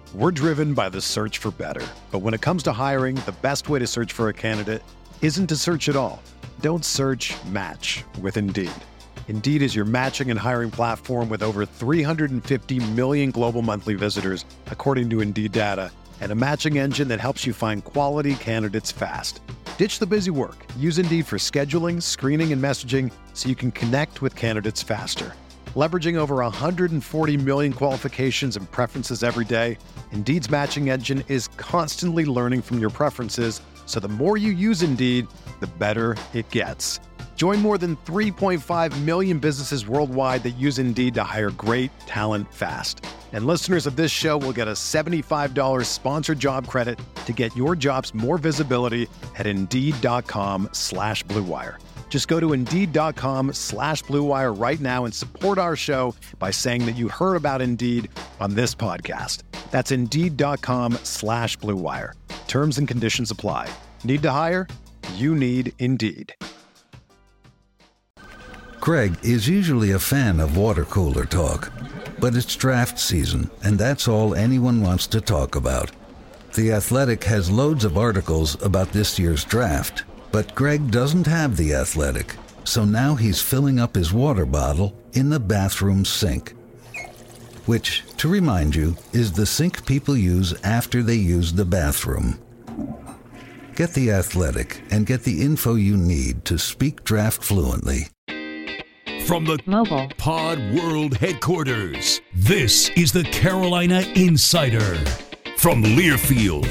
We're driven by the search for better. But when it comes to hiring, the best way to search for a candidate isn't to search at all. Don't search, match with Indeed. Indeed is your matching and hiring platform with over 350 million global monthly visitors, according to Indeed data, and a matching engine that helps you find quality candidates fast. Ditch the busy work. Use Indeed for scheduling, screening, and messaging so you can connect with candidates faster. Leveraging over 140 million qualifications and preferences every day, Indeed's matching engine is constantly learning from your preferences, so the more you use Indeed, the better it gets. Join more than 3.5 million businesses worldwide that use Indeed to hire great talent fast. And listeners of this show will get a $75 sponsored job credit to get your jobs more visibility at Indeed.com/Blue Wire. Just go to Indeed.com/Blue Wire right now and support our show by saying that you heard about Indeed on this podcast. That's Indeed.com/Blue Wire. Terms and conditions apply. Need to hire? You need Indeed. Craig is usually a fan of water cooler talk, but it's draft season, and that's all anyone wants to talk about. The Athletic has loads of articles about this year's draft, but Greg doesn't have The Athletic, so now he's filling up his water bottle in the bathroom sink. Which, to remind you, is the sink people use after they use the bathroom. Get The Athletic and get the info you need to speak draft fluently. From the Mobile Pod World headquarters, this is the Carolina Insider from Learfield.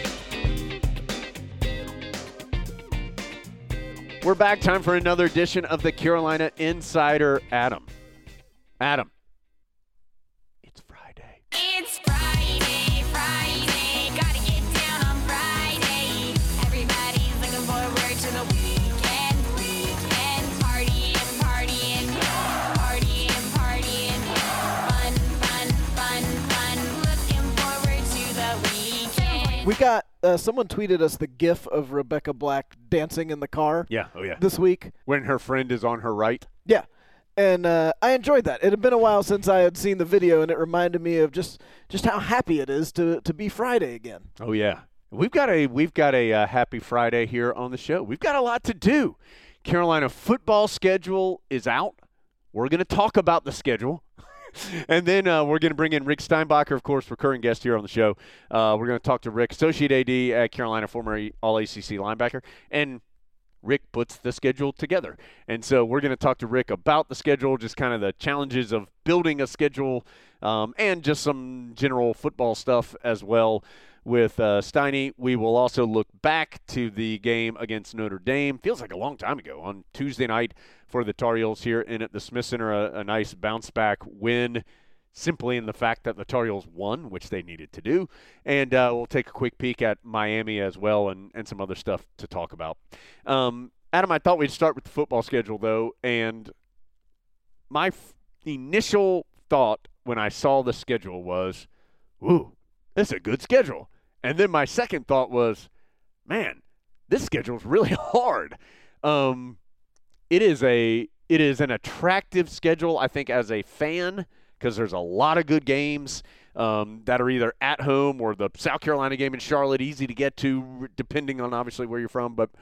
We're back. Time for another edition of the Carolina Insider. Adam, it's Friday. It's Friday, Friday. Gotta get down on Friday. Everybody's looking forward to the weekend. Partying, partying, partying, partying. Fun. Looking forward to the weekend. We got someone tweeted us the GIF of Rebecca Black dancing in the car. Yeah, oh yeah. This week. When her friend is on her right. Yeah, and I enjoyed that. It had been a while since I had seen the video, and it reminded me of just how happy it is to be Friday again. Oh yeah, we've got a happy Friday here on the show. We've got a lot to do. Carolina football schedule is out. We're going to talk about the schedule. And then we're going to bring in Rick Steinbacher, of course, recurring guest here on the show. We're going to talk to Rick, Associate AD at Carolina, former All-ACC linebacker. And Rick puts the schedule together. And so we're going to talk to Rick about the schedule, just kind of the challenges of building a schedule, and just some general football stuff as well with Steiny. We will also look back to the game against Notre Dame. Feels like a long time ago, on Tuesday night for the Tar Heels here in at the Smith Center. A nice bounce-back win, simply in the fact that the Tar Heels won, which they needed to do. And we'll take a quick peek at Miami as well, and some other stuff to talk about. Adam, I thought we'd start with the football schedule, though, and my initial thought when I saw the schedule was, ooh, this is a good schedule. And then my second thought was, man, this schedule is really hard. It is an attractive schedule, I think, as a fan, because there's a lot of good games that are either at home or the South Carolina game in Charlotte, easy to get to, depending on obviously where you're from. But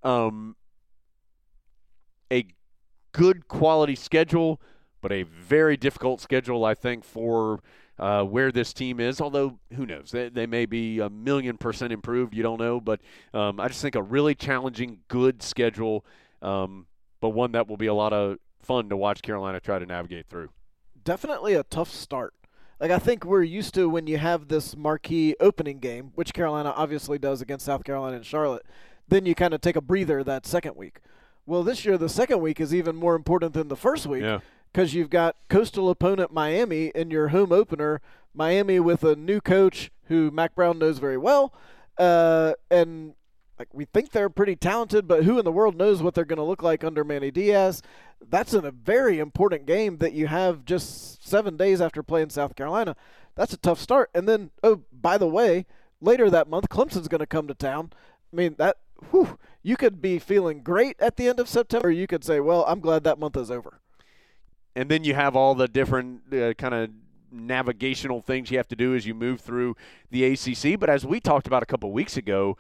a good quality schedule, but a very difficult schedule, I think, for where this team is. Although, who knows? They may be 1,000,000% improved. You don't know. But I just think a really challenging, good schedule, but one that will be a lot of fun to watch Carolina try to navigate through. Definitely a tough start. Like, I think we're used to when you have this marquee opening game, which Carolina obviously does against South Carolina and Charlotte, then you kind of take a breather that second week. Well, this year the second week is even more important than the first week, because you've got coastal opponent Miami in your home opener, Miami with a new coach who Mac Brown knows very well, and like, we think they're pretty talented, but who in the world knows what they're going to look like under Manny Diaz? That's a very important game that you have just 7 days after playing South Carolina. That's a tough start. And then, oh, by the way, later that month, Clemson's going to come to town. I mean, you could be feeling great at the end of September, or you could say, well, I'm glad that month is over. And then you have all the different kind of navigational things you have to do as you move through the ACC. But as we talked about a couple weeks ago,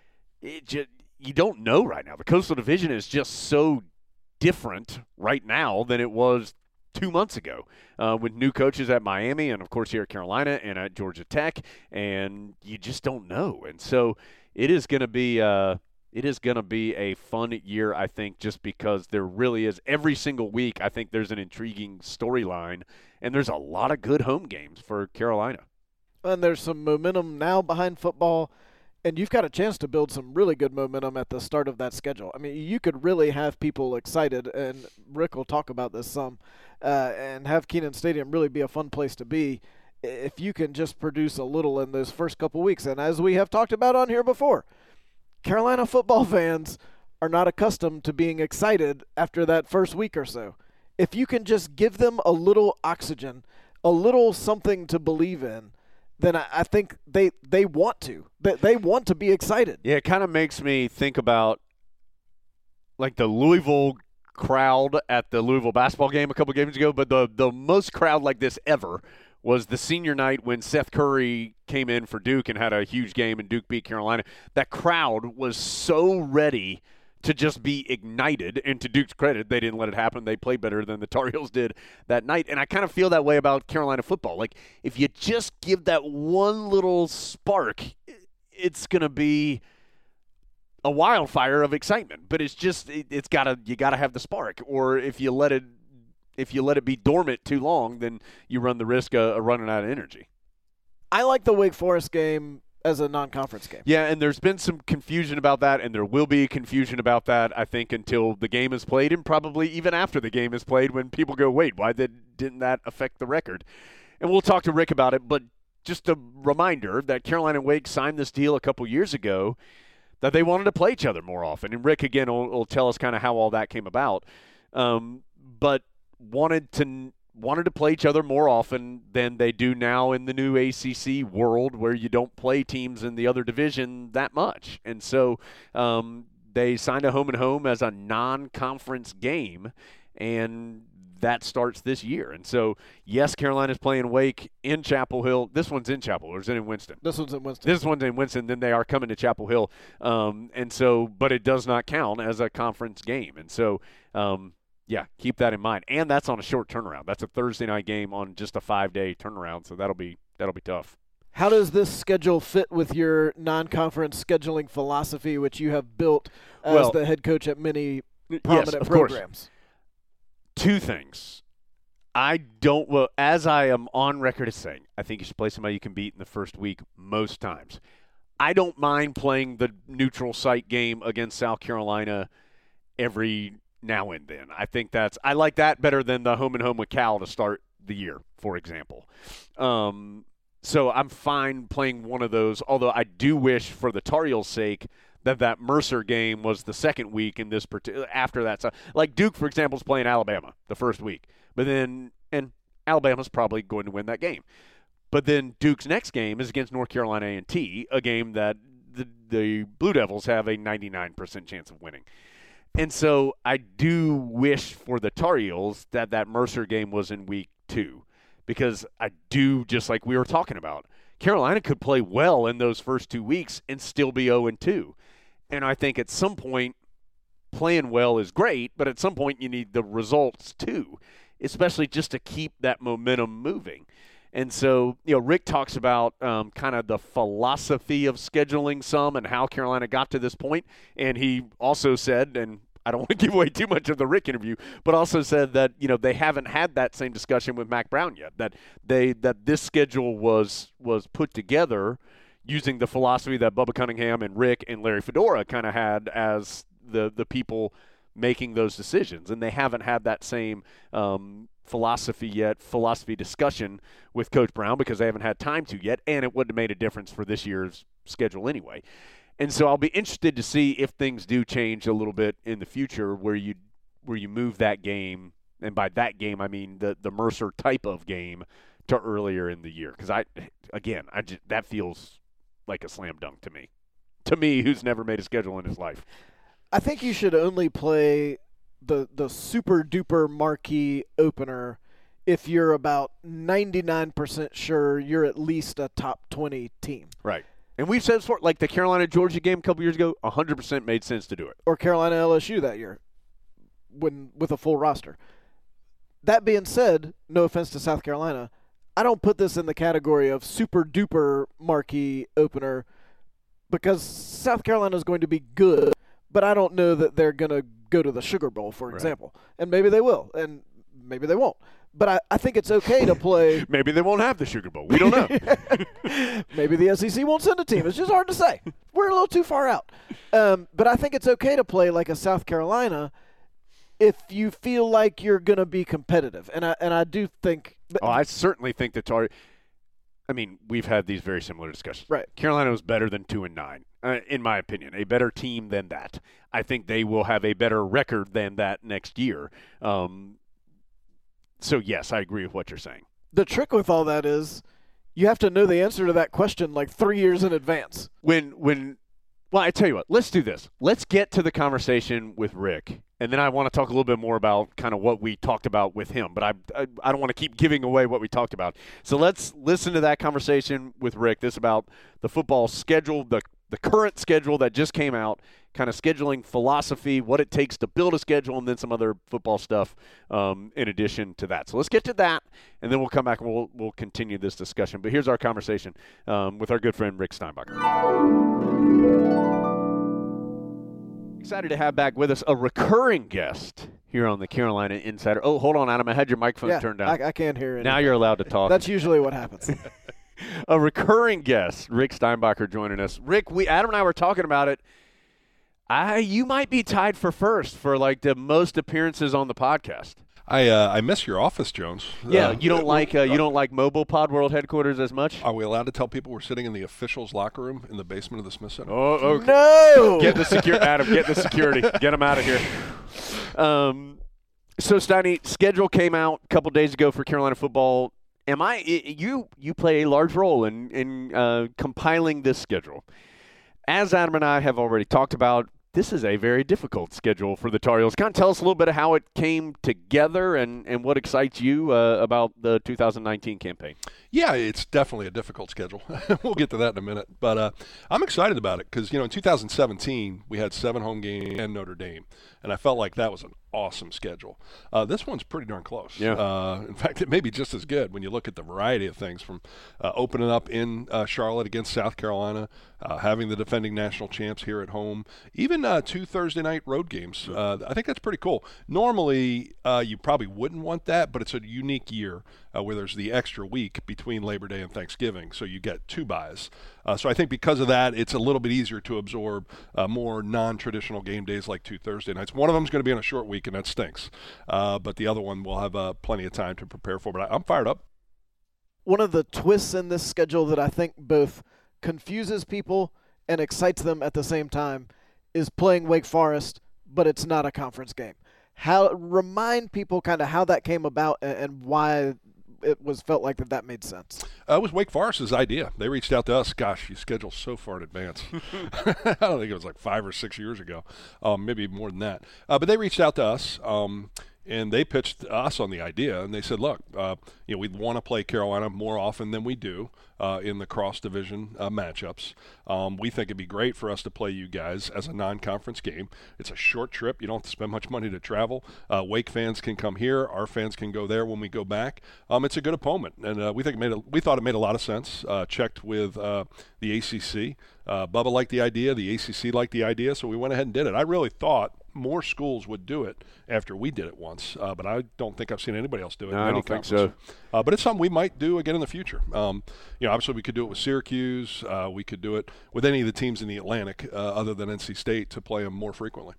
you don't know right now. The Coastal Division is just so different right now than it was 2 months ago, with new coaches at Miami and, of course, here at Carolina and at Georgia Tech, and you just don't know. And so it is going to be a fun year, I think, just because there really is. Every single week, I think there's an intriguing storyline, and there's a lot of good home games for Carolina. And there's some momentum now behind football, and you've got a chance to build some really good momentum at the start of that schedule. I mean, you could really have people excited, and Rick will talk about this some, and have Kenan Stadium really be a fun place to be if you can just produce a little in those first couple weeks. And as we have talked about on here before, Carolina football fans are not accustomed to being excited after that first week or so. If you can just give them a little oxygen, a little something to believe in, then I think they want to. They want to be excited. Yeah, it kind of makes me think about like the Louisville crowd at the Louisville basketball game a couple games ago, but the most crowd like this ever was the senior night when Seth Curry came in for Duke and had a huge game and Duke beat Carolina. That crowd was so ready to just be ignited, and to Duke's credit, they didn't let it happen. They played better than the Tar Heels did that night, and I kind of feel that way about Carolina football. Like, if you just give that one little spark, it's going to be a wildfire of excitement. But it's just you got to have the spark, or if you let it be dormant too long, then you run the risk of running out of energy. I like the Wake Forest game as a non-conference game. Yeah, and there's been some confusion about that, and there will be confusion about that, I think, until the game is played, and probably even after the game is played when people go, wait, why didn't that affect the record? And we'll talk to Rick about it, but just a reminder that Carolina and Wake signed this deal a couple years ago that they wanted to play each other more often. And Rick, again, will tell us kind of how all that came about. But wanted to play each other more often than they do now in the new ACC world, where you don't play teams in the other division that much. And so they signed a home and home as a non-conference game, and that starts this year. And so, yes, Carolina's playing Wake in Chapel Hill. This one's in Chapel Hill, or is it in Winston? This one's in Winston. This one's in Winston. Then they are coming to Chapel Hill. And so, but it does not count as a conference game. And so, yeah, keep that in mind. And that's on a short turnaround. That's a Thursday night game on just a 5-day turnaround, so that'll be tough. How does this schedule fit with your non-conference scheduling philosophy, which you have built as the head coach at many prominent programs? Course. Two things. As I am on record as saying, I think you should play somebody you can beat in the first week most times. I don't mind playing the neutral site game against South Carolina every now and then. I like that better than the home and home with Cal to start the year, for example. So I'm fine playing one of those, although I do wish, for the Tar Heels' sake, that Mercer game was the second week in this after that. So, like Duke, for example, is playing Alabama the first week, and Alabama's probably going to win that game. But then Duke's next game is against North Carolina A&T, a game that the Blue Devils have a 99% chance of winning. And so I do wish for the Tar Heels that Mercer game was in week 2, because I do, just like we were talking about, Carolina could play well in those first 2 weeks and still be 0-2. And I think at some point playing well is great, but at some point you need the results too, especially just to keep that momentum moving. And so, Rick talks about kind of the philosophy of scheduling some and how Carolina got to this point. And he also said, and I don't want to give away too much of the Rick interview, but also said that, they haven't had that same discussion with Mack Brown yet, that this schedule was put together using the philosophy that Bubba Cunningham and Rick and Larry Fedora kind of had as the people making those decisions. And they haven't had that same philosophy discussion with Coach Brown, because they haven't had time to yet, and it wouldn't have made a difference for this year's schedule anyway. And so I'll be interested to see if things do change a little bit in the future, where you move that game, and by that game I mean the Mercer type of game, to earlier in the year. Because that feels like a slam dunk to me, who's never made a schedule in his life. I think you should only play the super duper marquee opener if you're about 99% sure you're at least a top 20 team. Right. And we've said before, like the Carolina-Georgia game a couple years ago, 100% made sense to do it. Or Carolina-LSU that year with a full roster. That being said, no offense to South Carolina, I don't put this in the category of super-duper marquee opener because South Carolina is going to be good, but I don't know that they're going to go to the Sugar Bowl, for example. And maybe they will, and maybe they won't. But I think it's okay to play. Maybe they won't have the Sugar Bowl. We don't know. Maybe the SEC won't send a team. It's just hard to say. We're a little too far out. But I think it's okay to play like a South Carolina if you feel like you're going to be competitive. And I do think – I certainly think the Tar – I mean, we've had these very similar discussions. Right. Carolina was better than 2-9, in my opinion. A better team than that. I think they will have a better record than that next year. So, yes, I agree with what you're saying. The trick with all that is you have to know the answer to that question like 3 years in advance. Well, I tell you what, let's do this. Let's get to the conversation with Rick, and then I want to talk a little bit more about kind of what we talked about with him, but I don't want to keep giving away what we talked about. So let's listen to that conversation with Rick. This about the football schedule, the current schedule that just came out, kind of scheduling philosophy, what it takes to build a schedule, and then some other football stuff in addition to that. So let's get to that, and then we'll come back and we'll continue this discussion. But here's our conversation with our good friend Rick Steinbacher. Excited to have back with us a recurring guest here on the Carolina Insider. Oh, hold on, Adam. I had your microphone turned down. I can't hear it. Now you're allowed to talk. That's usually what happens. A recurring guest, Rick Steinbacher, joining us. Rick, Adam and I were talking about it. You might be tied for first for like the most appearances on the podcast. I miss your office, Jones. Yeah, you don't like Mobile Pod World headquarters as much? Are we allowed to tell people we're sitting in the officials' locker room in the basement of the Smith Center? Oh, okay. No! Get the Adam, get the security. Get them out of here. So, Steiny, schedule came out a couple days ago for Carolina football. You play a large role in compiling this schedule. As Adam and I have already talked about, this is a very difficult schedule for the Tar Heels. Kind of tell us a little bit of how it came together and what excites you about the 2019 campaign. Yeah, it's definitely a difficult schedule. We'll get to that in a minute. But I'm excited about it because, in 2017, we had 7 home games and Notre Dame, and I felt like that was an awesome schedule. This one's pretty darn close. Yeah. In fact, it may be just as good when you look at the variety of things from opening up in Charlotte against South Carolina, having the defending national champs here at home, even 2 Thursday night road games. I think that's pretty cool. Normally, you probably wouldn't want that, but it's a unique year where there's the extra week between Labor Day and Thanksgiving, so you get 2 byes. So I think because of that, it's a little bit easier to absorb more non-traditional game days like 2 Thursday nights. One of them is going to be on a short week, and that stinks. But the other one we'll have plenty of time to prepare for. But I'm fired up. One of the twists in this schedule that I think both confuses people and excites them at the same time is playing Wake Forest, but it's not a conference game. Remind people kind of how that came about and why it felt like that made sense. It was Wake Forest's idea. They reached out to us. Gosh, you schedule so far in advance. I don't think it was like 5 or 6 years ago, maybe more than that. But they reached out to us, and they pitched us on the idea. And they said, look, we'd want to play Carolina more often than we do in the cross-division matchups. We think it'd be great for us to play you guys as a non-conference game. It's a short trip. You don't have to spend much money to travel. Wake fans can come here. Our fans can go there when we go back. It's a good opponent, and we thought it made a lot of sense. Checked with the ACC. Bubba liked the idea. The ACC liked the idea, so we went ahead and did it. I really thought more schools would do it after we did it once, but I don't think I've seen anybody else do it. No, I don't think so. But it's something we might do again in the future. Obviously we could do it with Syracuse. We could do it with any of the teams in the Atlantic other than NC State to play them more frequently.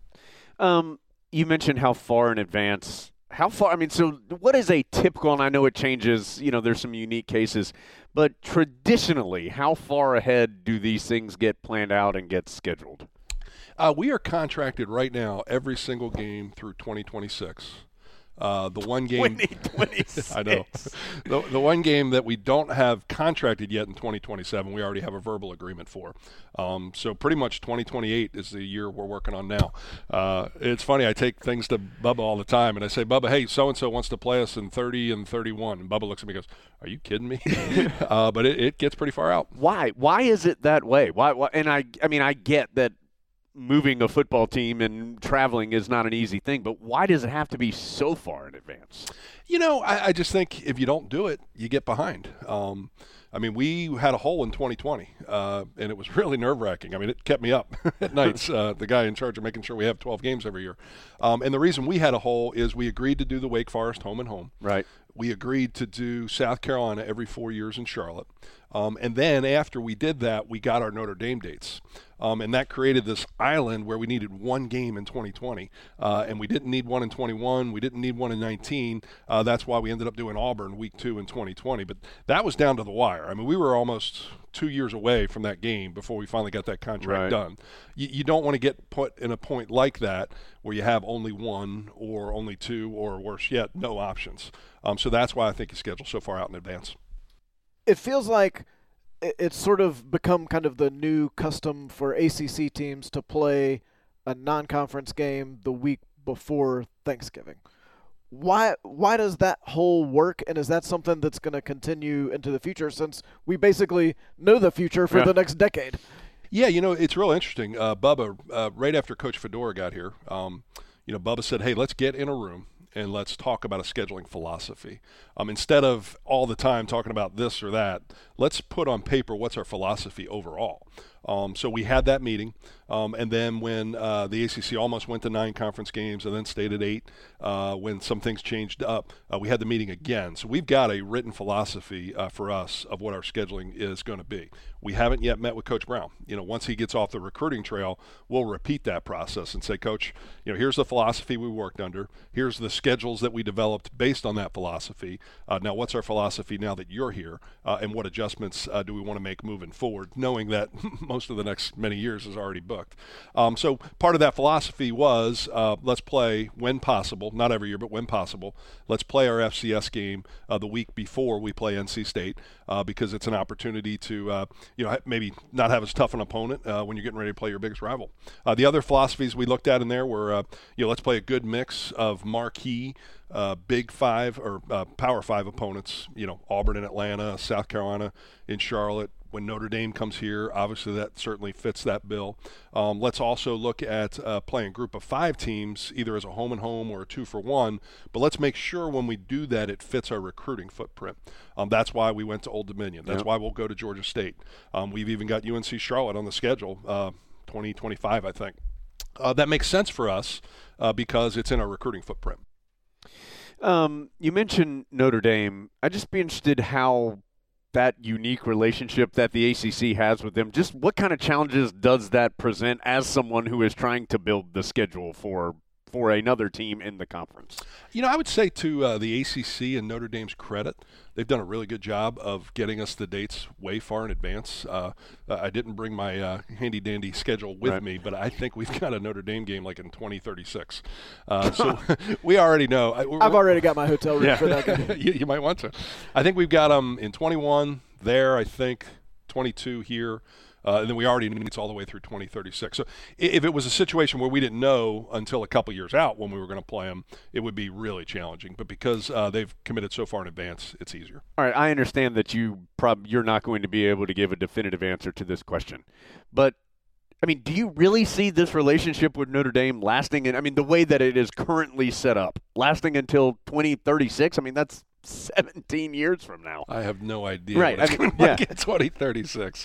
You mentioned how far in advance. How far? I mean, so what is a typical, and I know it changes, there's some unique cases, but traditionally, how far ahead do these things get planned out and get scheduled? We are contracted right now every single game through 2026. The one game 2026. I know. The one game that we don't have contracted yet in 2027, we already have a verbal agreement for. So pretty much 2028 is the year we're working on now. It's funny, I take things to Bubba all the time, and I say, Bubba, hey, so-and-so wants to play us in 30 and 31. And Bubba looks at me and goes, are you kidding me? But it gets pretty far out. Why? Why is it that way? Why? And I mean, I get that moving a football team and traveling is not an easy thing, but why does it have to be so far in advance? You know, I just think if you don't do it, you get behind. I mean, we had a hole in 2020, and it was really nerve-wracking. I mean, it kept me up at nights, the guy in charge of making sure we have 12 games every year. And the reason we had a hole is we agreed to do the Wake Forest home and home. Right. We agreed to do South Carolina every 4 years in Charlotte. And then after we did that, we got our Notre Dame dates. And that created this island where we needed one game in 2020. And we didn't need one in 21. We didn't need one in 19. That's why we ended up doing Auburn week 2 in 2020. But that was down to the wire. I mean, we were almost 2 years away from that game before we finally got that contract done. You don't want to get put in a point like that where you have only one or only two or worse yet, no options. So that's why I think you schedule so far out in advance. It feels like it's sort of become kind of the new custom for ACC teams to play a non-conference game the week before Thanksgiving. Why does that whole work, and is that something that's going to continue into the future since we basically know the future for the next decade? Yeah, you know, it's real interesting. Bubba, right after Coach Fedora got here, Bubba said, hey, let's get in a room and let's talk about a scheduling philosophy. Instead of all the time talking about this or that, let's put on paper what's our philosophy overall. So we had that meeting, and then when the ACC almost went to 9 conference games and then stayed at 8, when some things changed up, we had the meeting again. So we've got a written philosophy for us of what our scheduling is going to be. We haven't yet met with Coach Brown. You know, once he gets off the recruiting trail, we'll repeat that process and say, Coach, you know, here's the philosophy we worked under. Here's the schedules that we developed based on that philosophy. Now, what's our philosophy now that you're here, and what adjustments do we want to make moving forward, knowing that most of the next many years is already booked. So part of that philosophy was let's play when possible, not every year, but when possible. Let's play our FCS game the week before we play NC State because it's an opportunity to maybe not have as tough an opponent when you're getting ready to play your biggest rival. The other philosophies we looked at in there were let's play a good mix of marquee Big Five or Power Five opponents, Auburn in Atlanta, South Carolina in Charlotte. When Notre Dame comes here, obviously that certainly fits that bill. Let's also look at playing group of 5 teams, either as a home and home or a 2-for-1. But let's make sure when we do that, it fits our recruiting footprint. That's why we went to Old Dominion. That's why we'll go to Georgia State. We've even got UNC Charlotte on the schedule, 2025, I think. That makes sense for us because it's in our recruiting footprint. You mentioned Notre Dame. I'd just be interested how that unique relationship that the ACC has with them, just what kind of challenges does that present as someone who is trying to build the schedule for another team in the conference? I would say to the ACC and Notre Dame's credit, they've done a really good job of getting us the dates way far in advance. I didn't bring my handy-dandy schedule with me, but I think we've got a Notre Dame game like in 2036. So we already know. I've already got my hotel room for that game. You might want to. I think we've got them in 21 there, I think, 22 here. And then we already knew it's all the way through 2036. So if it was a situation where we didn't know until a couple years out when we were going to play them, it would be really challenging. But because they've committed so far in advance, it's easier. All right, I understand that you're not going to be able to give a definitive answer to this question. But, I mean, do you really see this relationship with Notre Dame lasting? And I mean, the way that it is currently set up, lasting until 2036? I mean, that's 17 years from now. I have no idea. Right. What it's going to be 2036.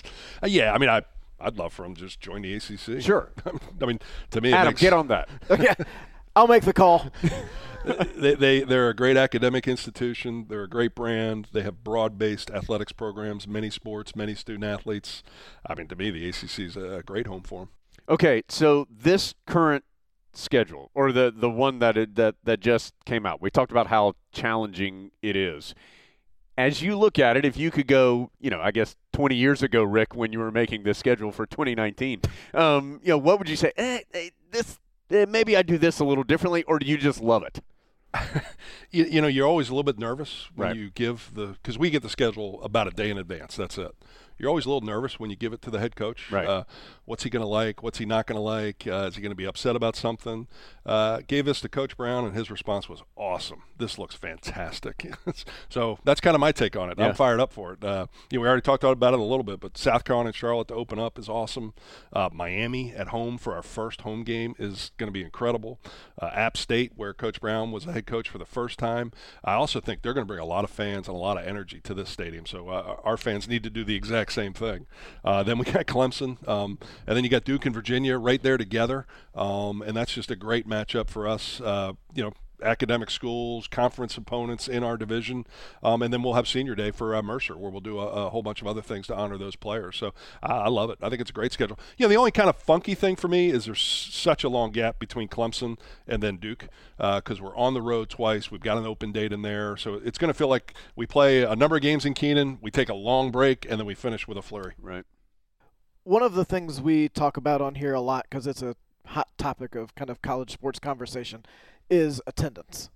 I'd love for them to just join the ACC. Sure. I mean, to me, Adam, get on that. Okay, I'll make the call. They're a great academic institution. They're a great brand. They have broad-based athletics programs, many sports, many student athletes. I mean, to me, the ACC is a great home for them. Okay, so this current schedule, or the one that just came out, we talked about how challenging it is. As you look at it, if you could go, I guess 20 years ago, Rick, when you were making this schedule for 2019, what would you say? Maybe I do this a little differently, or do you just love it? you know, you're always a little bit nervous when Right. you give because we get the schedule about a day in advance. That's it. You're always a little nervous when you give it to the head coach. Right. What's he going to like? What's he not going to like? Is he going to be upset about something? Gave this to Coach Brown, and his response was awesome. This looks fantastic. So that's kind of my take on it. Yeah. I'm fired up for it. We already talked about it a little bit, but South Carolina and Charlotte to open up is awesome. Miami at home for our first home game is going to be incredible. App State, where Coach Brown was the head coach for the first time. I also think they're going to bring a lot of fans and a lot of energy to this stadium. So our fans need to do the exact same thing. Then we got Clemson, and then you got Duke and Virginia right there together, and that's just a great matchup for us. Academic schools, conference opponents in our division, and then we'll have Senior Day for Mercer, where we'll do a whole bunch of other things to honor those players. So I love it. I think it's a great schedule. The only kind of funky thing for me is there's such a long gap between Clemson and then Duke, because we're on the road twice. We've got an open date in there, so it's going to feel like we play a number of games in Keenan, we take a long break, and then we finish with a flurry. Right. One of the things we talk about on here a lot, because it's a hot topic of kind of college sports conversation, is attendance.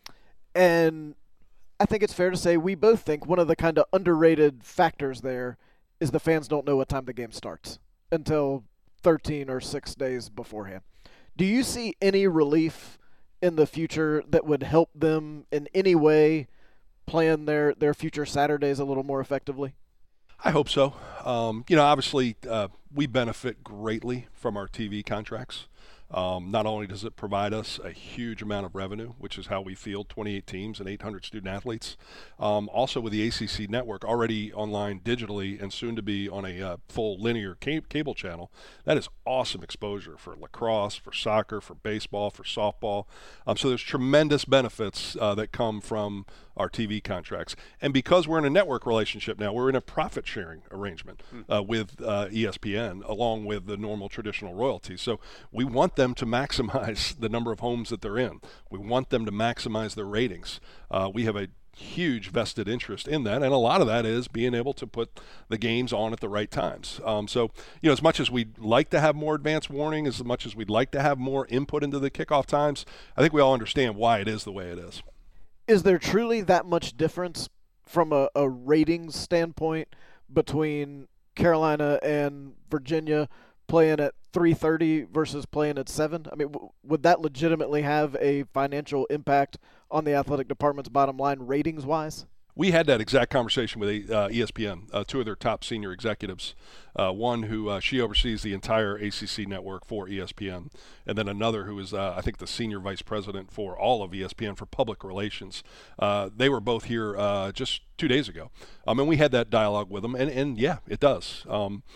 And I think it's fair to say we both think one of the kind of underrated factors there is the fans don't know what time the game starts until 13 or 6 days beforehand. Do you see any relief in the future that would help them in any way plan their future Saturdays a little more effectively? I hope so. Obviously, we benefit greatly from our TV contracts. Not only does it provide us a huge amount of revenue, which is how we field 28 teams and 800 student athletes, also with the ACC network already online digitally and soon to be on a full linear cable channel, that is awesome exposure for lacrosse, for soccer, for baseball, for softball. So there's tremendous benefits that come from our TV contracts. And because we're in a network relationship now, we're in a profit sharing arrangement with ESPN along with the normal traditional royalties. So we want them to maximize the number of homes that they're in. We want them to maximize their ratings. We have a huge vested interest in that, and a lot of that is being able to put the games on at the right times. As much as we'd like to have more advance warning, as much as we'd like to have more input into the kickoff times, I think we all understand why it is the way it is. Is there truly that much difference from a ratings standpoint between Carolina and Virginia playing at 3:30 versus playing at 7? I mean, would that legitimately have a financial impact on the athletic department's bottom line ratings-wise? We had that exact conversation with ESPN, two of their top senior executives, one who she oversees the entire ACC network for ESPN, and then another who is, I think, the senior vice president for all of ESPN for public relations. They were both here just 2 days ago, and we had that dialogue with them, and yeah, it does.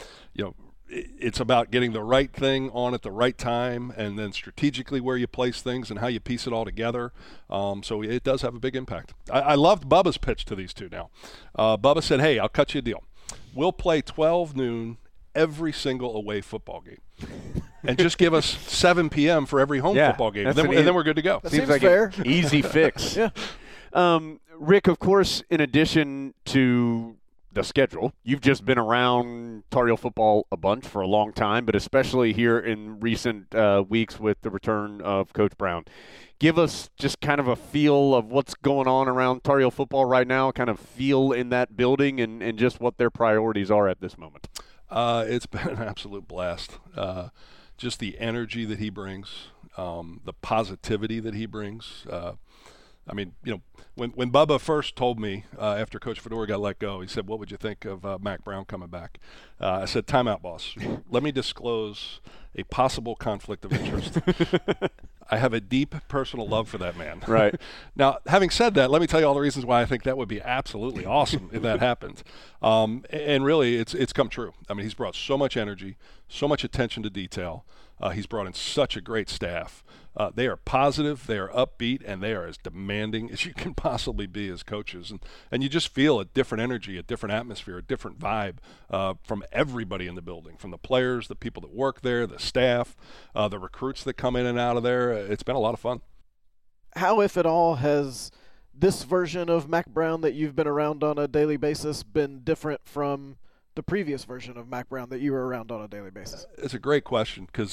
It's about getting the right thing on at the right time, and then strategically where you place things and how you piece it all together. So it does have a big impact. I loved Bubba's pitch to these two now. Bubba said, hey, I'll cut you a deal. We'll play 12 noon every single away football game. And just give us 7 p.m. for every home football game. And then we're good to go. That Seems seems like fair. an easy fix. Yeah. Rick, of course, in addition to the schedule, you've just been around Tar Heel football a bunch for a long time, but especially here in recent weeks with the return of Coach Brown. Give us just kind of a feel of what's going on around Tar Heel football right now, kind of feel in that building and just what their priorities are at this moment. It's been an absolute blast. Just the energy that he brings, the positivity that he brings. When Bubba first told me after Coach Fedora got let go, he said, what would you think of Mack Brown coming back? I said, time out, boss. Let me disclose a possible conflict of interest. I have a deep personal love for that man. Right. Now, having said that, let me tell you all the reasons why I think that would be absolutely awesome if that happened. And really, it's come true. I mean, he's brought so much energy, so much attention to detail. He's brought in such a great staff. They are positive, they are upbeat, and they are as demanding as you can possibly be as coaches. And you just feel a different energy, a different atmosphere, a different vibe from everybody in the building, from the players, the people that work there, the staff, the recruits that come in and out of there. It's been a lot of fun. How, if at all, has this version of Mack Brown that you've been around on a daily basis been different from the previous version of Mack Brown that you were around on a daily basis? It's a great question because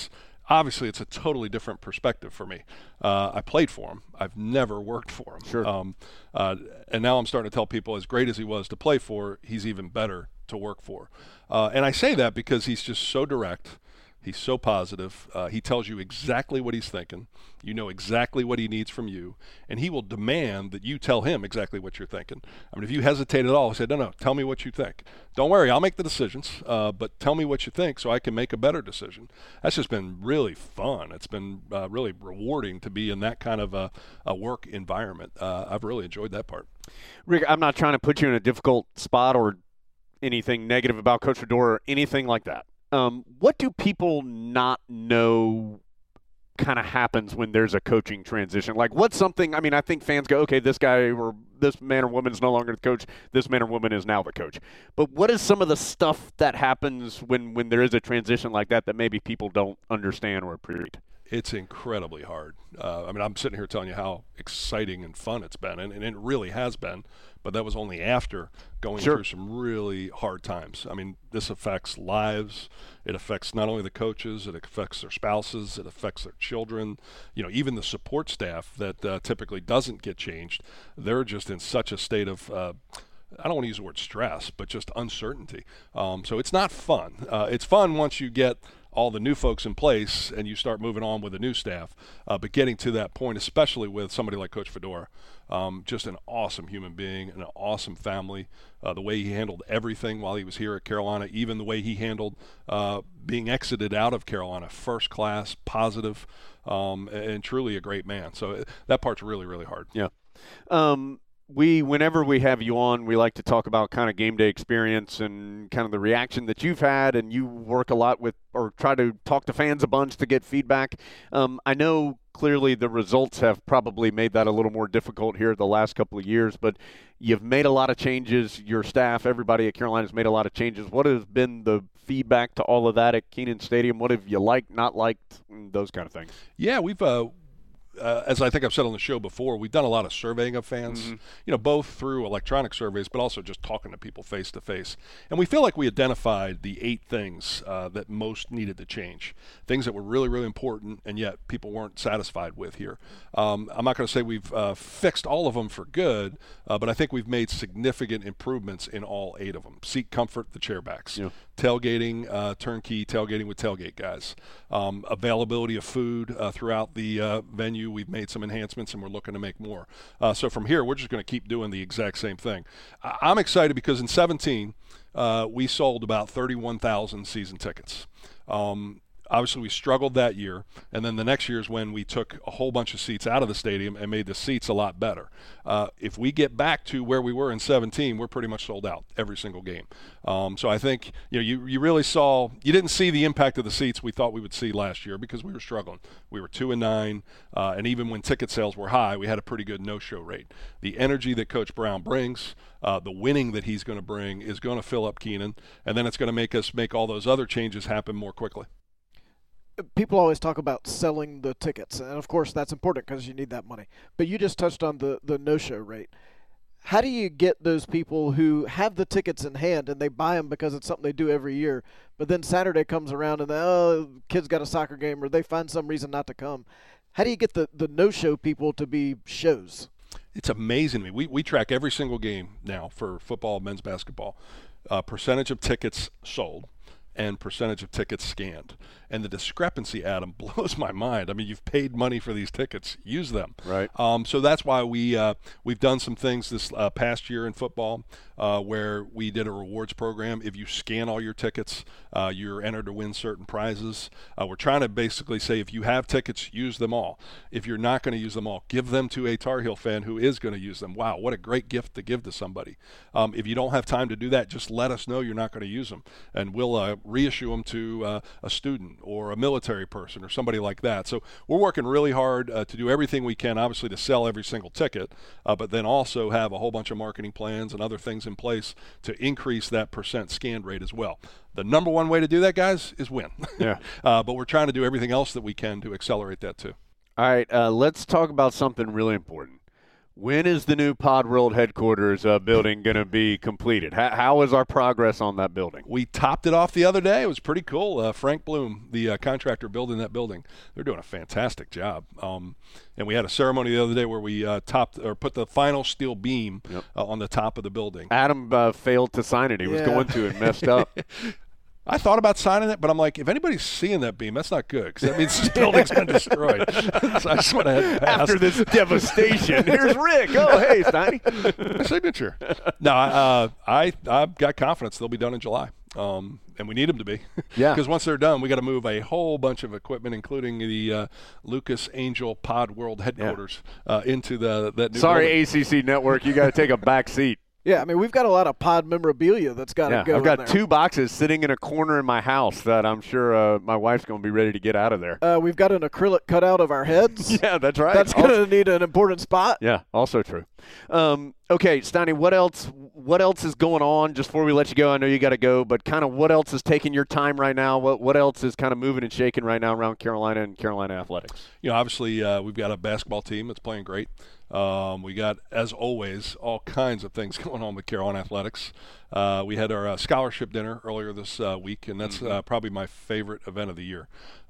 obviously it's a totally different perspective for me. I played for him. I've never worked for him. Sure. And now I'm starting to tell people, as great as he was to play for, he's even better to work for. And I say that because he's just so direct. He's so positive. He tells you exactly what he's thinking. You know exactly what he needs from you. And he will demand that you tell him exactly what you're thinking. I mean, if you hesitate at all, he said, no, tell me what you think. Don't worry, I'll make the decisions, but tell me what you think so I can make a better decision. That's just been really fun. It's been really rewarding to be in that kind of a work environment. I've really enjoyed that part. Rick, I'm not trying to put you in a difficult spot or anything negative about Coach Fedora or anything like that. What do people not know kind of happens when there's a coaching transition? Like, what's something, I mean, I think fans go, okay, this guy or this man or woman is no longer the coach. This man or woman is now the coach. But what is some of the stuff that happens when there is a transition like that maybe people don't understand or appreciate? It's incredibly hard. I mean, I'm sitting here telling you how exciting and fun it's been, and it really has been, but that was only after going through some really hard times. I mean, this affects lives. It affects not only the coaches, it affects their spouses, it affects their children. You know, even the support staff that typically doesn't get changed, they're just in such a state of I don't want to use the word stress, but just uncertainty. So it's not fun. It's fun once you get all the new folks in place and you start moving on with the new staff. But getting to that point, especially with somebody like Coach Fedora, just an awesome human being, an awesome family. The way he handled everything while he was here at Carolina, even the way he handled being exited out of Carolina, first class, positive, and truly a great man. So that part's really, really hard. Yeah. Whenever we have you on, we like to talk about kind of game day experience and kind of the reaction that you've had, and you work a lot with or try to talk to fans a bunch to get feedback. I know clearly the results have probably made that a little more difficult here the last couple of years, but you've made a lot of changes. Your staff, everybody at Carolina has made a lot of changes. What has been the feedback to all of that at Kenan Stadium? What have you liked, not liked, those kind of things? Yeah, we've as I think I've said on the show before, we've done a lot of surveying of fans, you know, both through electronic surveys, but also just talking to people face to face. And we feel like we identified the 8 things that most needed to change, things that were really, really important, and yet people weren't satisfied with here. I'm not going to say we've fixed all of them for good, but I think we've made significant improvements in all 8 of them. Seat comfort, the chairbacks. Yeah. Tailgating, turnkey tailgating with tailgate guys. Availability of food throughout the venue. We've made some enhancements and we're looking to make more. So from here, we're just going to keep doing the exact same thing. I'm excited because in 2017, we sold about 31,000 season tickets. Obviously, we struggled that year, and then the next year is when we took a whole bunch of seats out of the stadium and made the seats a lot better. If we get back to where we were in 2017, we're pretty much sold out every single game. So I think you really saw – you didn't see the impact of the seats we thought we would see last year because we were struggling. We were 2-9, and even when ticket sales were high, we had a pretty good no-show rate. The energy that Coach Brown brings, the winning that he's going to bring is going to fill up Kenan, and then it's going to make us make all those other changes happen more quickly. People always talk about selling the tickets, and of course that's important because you need that money. But you just touched on the no-show rate. How do you get those people who have the tickets in hand and they buy them because it's something they do every year, but then Saturday comes around and kid's got a soccer game or they find some reason not to come? How do you get the no-show people to be shows? It's amazing to me. We track every single game now for football, men's basketball, percentage of tickets sold and percentage of tickets scanned. And the discrepancy, Adam, blows my mind. I mean, you've paid money for these tickets. Use them. Right. So that's why we've done some things this past year in football where we did a rewards program. If you scan all your tickets, you're entered to win certain prizes. We're trying to basically say if you have tickets, use them all. If you're not going to use them all, give them to a Tar Heel fan who is going to use them. Wow, what a great gift to give to somebody. If you don't have time to do that, just let us know you're not going to use them, and we'll reissue them to a student or a military person or somebody like that. So we're working really hard to do everything we can, obviously, to sell every single ticket, but then also have a whole bunch of marketing plans and other things in place to increase that percent scanned rate as well. The number one way to do that, guys, is win. Yeah. But we're trying to do everything else that we can to accelerate that too. All right, let's talk about something really important. When is the new Pod World headquarters building going to be completed? How is our progress on that building? We topped it off the other day. It was pretty cool. Frank Bloom, the contractor building that building, they're doing a fantastic job. And we had a ceremony the other day where we put the final steel beam on the top of the building. Adam failed to sign it. He was going to and messed up. I thought about signing it, but I'm like, if anybody's seeing that beam, that's not good because that means this building's been destroyed. So I just went ahead and passed. After this devastation, here's Rick. Oh, hey, Steiny. My signature. No, I've got confidence they'll be done in July. And we need them to be. Yeah. Because once they're done, we got to move a whole bunch of equipment, including the Lucas Angel Pod World headquarters, into that new Sorry, building. ACC Network, you got to take a back seat. Yeah, I mean, we've got a lot of pod memorabilia that's got to go. I've got in there. 2 boxes sitting in a corner in my house that I'm sure my wife's going to be ready to get out of there. We've got an acrylic cutout of our heads. Yeah, that's right. That's going to need an important spot. Yeah, also true. Okay, Steiny, what else is going on? Just before we let you go, I know you got to go, but kind of what else is taking your time right now? What else is kind of moving and shaking right now around Carolina and Carolina athletics? Obviously, we've got a basketball team that's playing great. We got, as always, all kinds of things going on with Carolina athletics. We had our scholarship dinner earlier this week, and that's probably my favorite event of the year.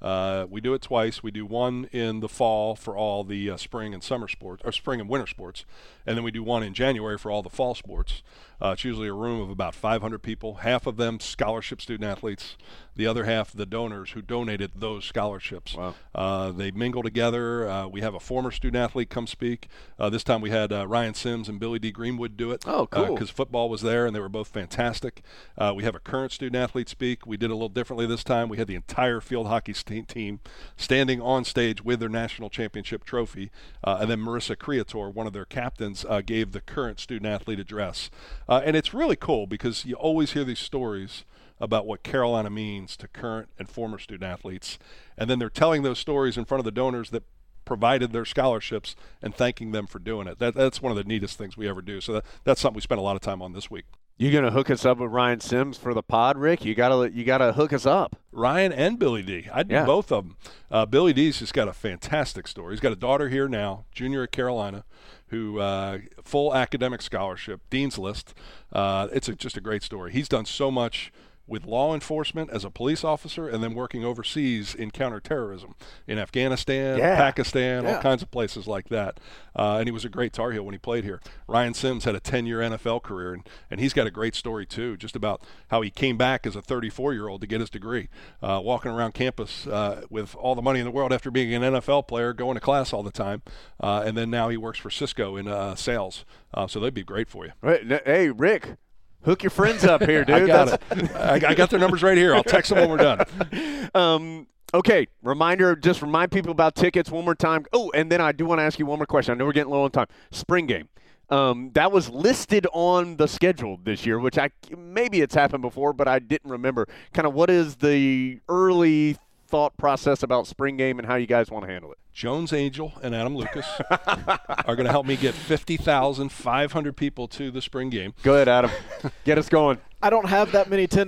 We do it twice. We do one in the fall for all the spring and summer sports, or spring and winter sports, and then we do one in January for all the fall sports. It's usually a room of about 500 people, half of them scholarship student athletes, the other half the donors who donated those scholarships. Wow. They mingle together. We have a former student athlete come speak. This time we had Ryan Sims and Billy D. Greenwood do it. Oh, cool. Because football was there, and they were both fantastic. We have a current student athlete speak. We did a little differently this time. We had the entire field hockey team standing on stage with their national championship trophy. And then Marissa Creator, one of their captains, gave the current student athlete address. And it's really cool because you always hear these stories about what Carolina means to current and former student athletes. And then they're telling those stories in front of the donors that provided their scholarships and thanking them for doing it. That's one of the neatest things we ever do. So that's something we spent a lot of time on this week. You gonna hook us up with Ryan Sims for the pod, Rick? You gotta hook us up. Ryan and Billy D. I do both of them. Billy D's just got a fantastic story. He's got a daughter here now, junior at Carolina, who full academic scholarship, Dean's List. It's just a great story. He's done so much with law enforcement as a police officer and then working overseas in counterterrorism in Afghanistan, Pakistan, all kinds of places like that. And he was a great Tar Heel when he played here. Ryan Sims had a 10-year NFL career, and he's got a great story too, just about how he came back as a 34-year-old to get his degree, walking around campus with all the money in the world after being an NFL player, going to class all the time, and then now he works for Cisco in sales. So they'd be great for you. Right. Hey, Rick. Hook your friends up here, dude. I got it. I got their numbers right here. I'll text them when we're done. Okay, just remind people about tickets one more time. Oh, and then I do want to ask you one more question. I know we're getting low on time. Spring game. That was listed on the schedule this year, which maybe it's happened before, but I didn't remember. Kind of what is the early thought process about spring game and how you guys want to handle it? Jones Angel and Adam Lucas are going to help me get 50,500 people to the spring game. Go ahead, Adam. Get us going. I don't have that many $10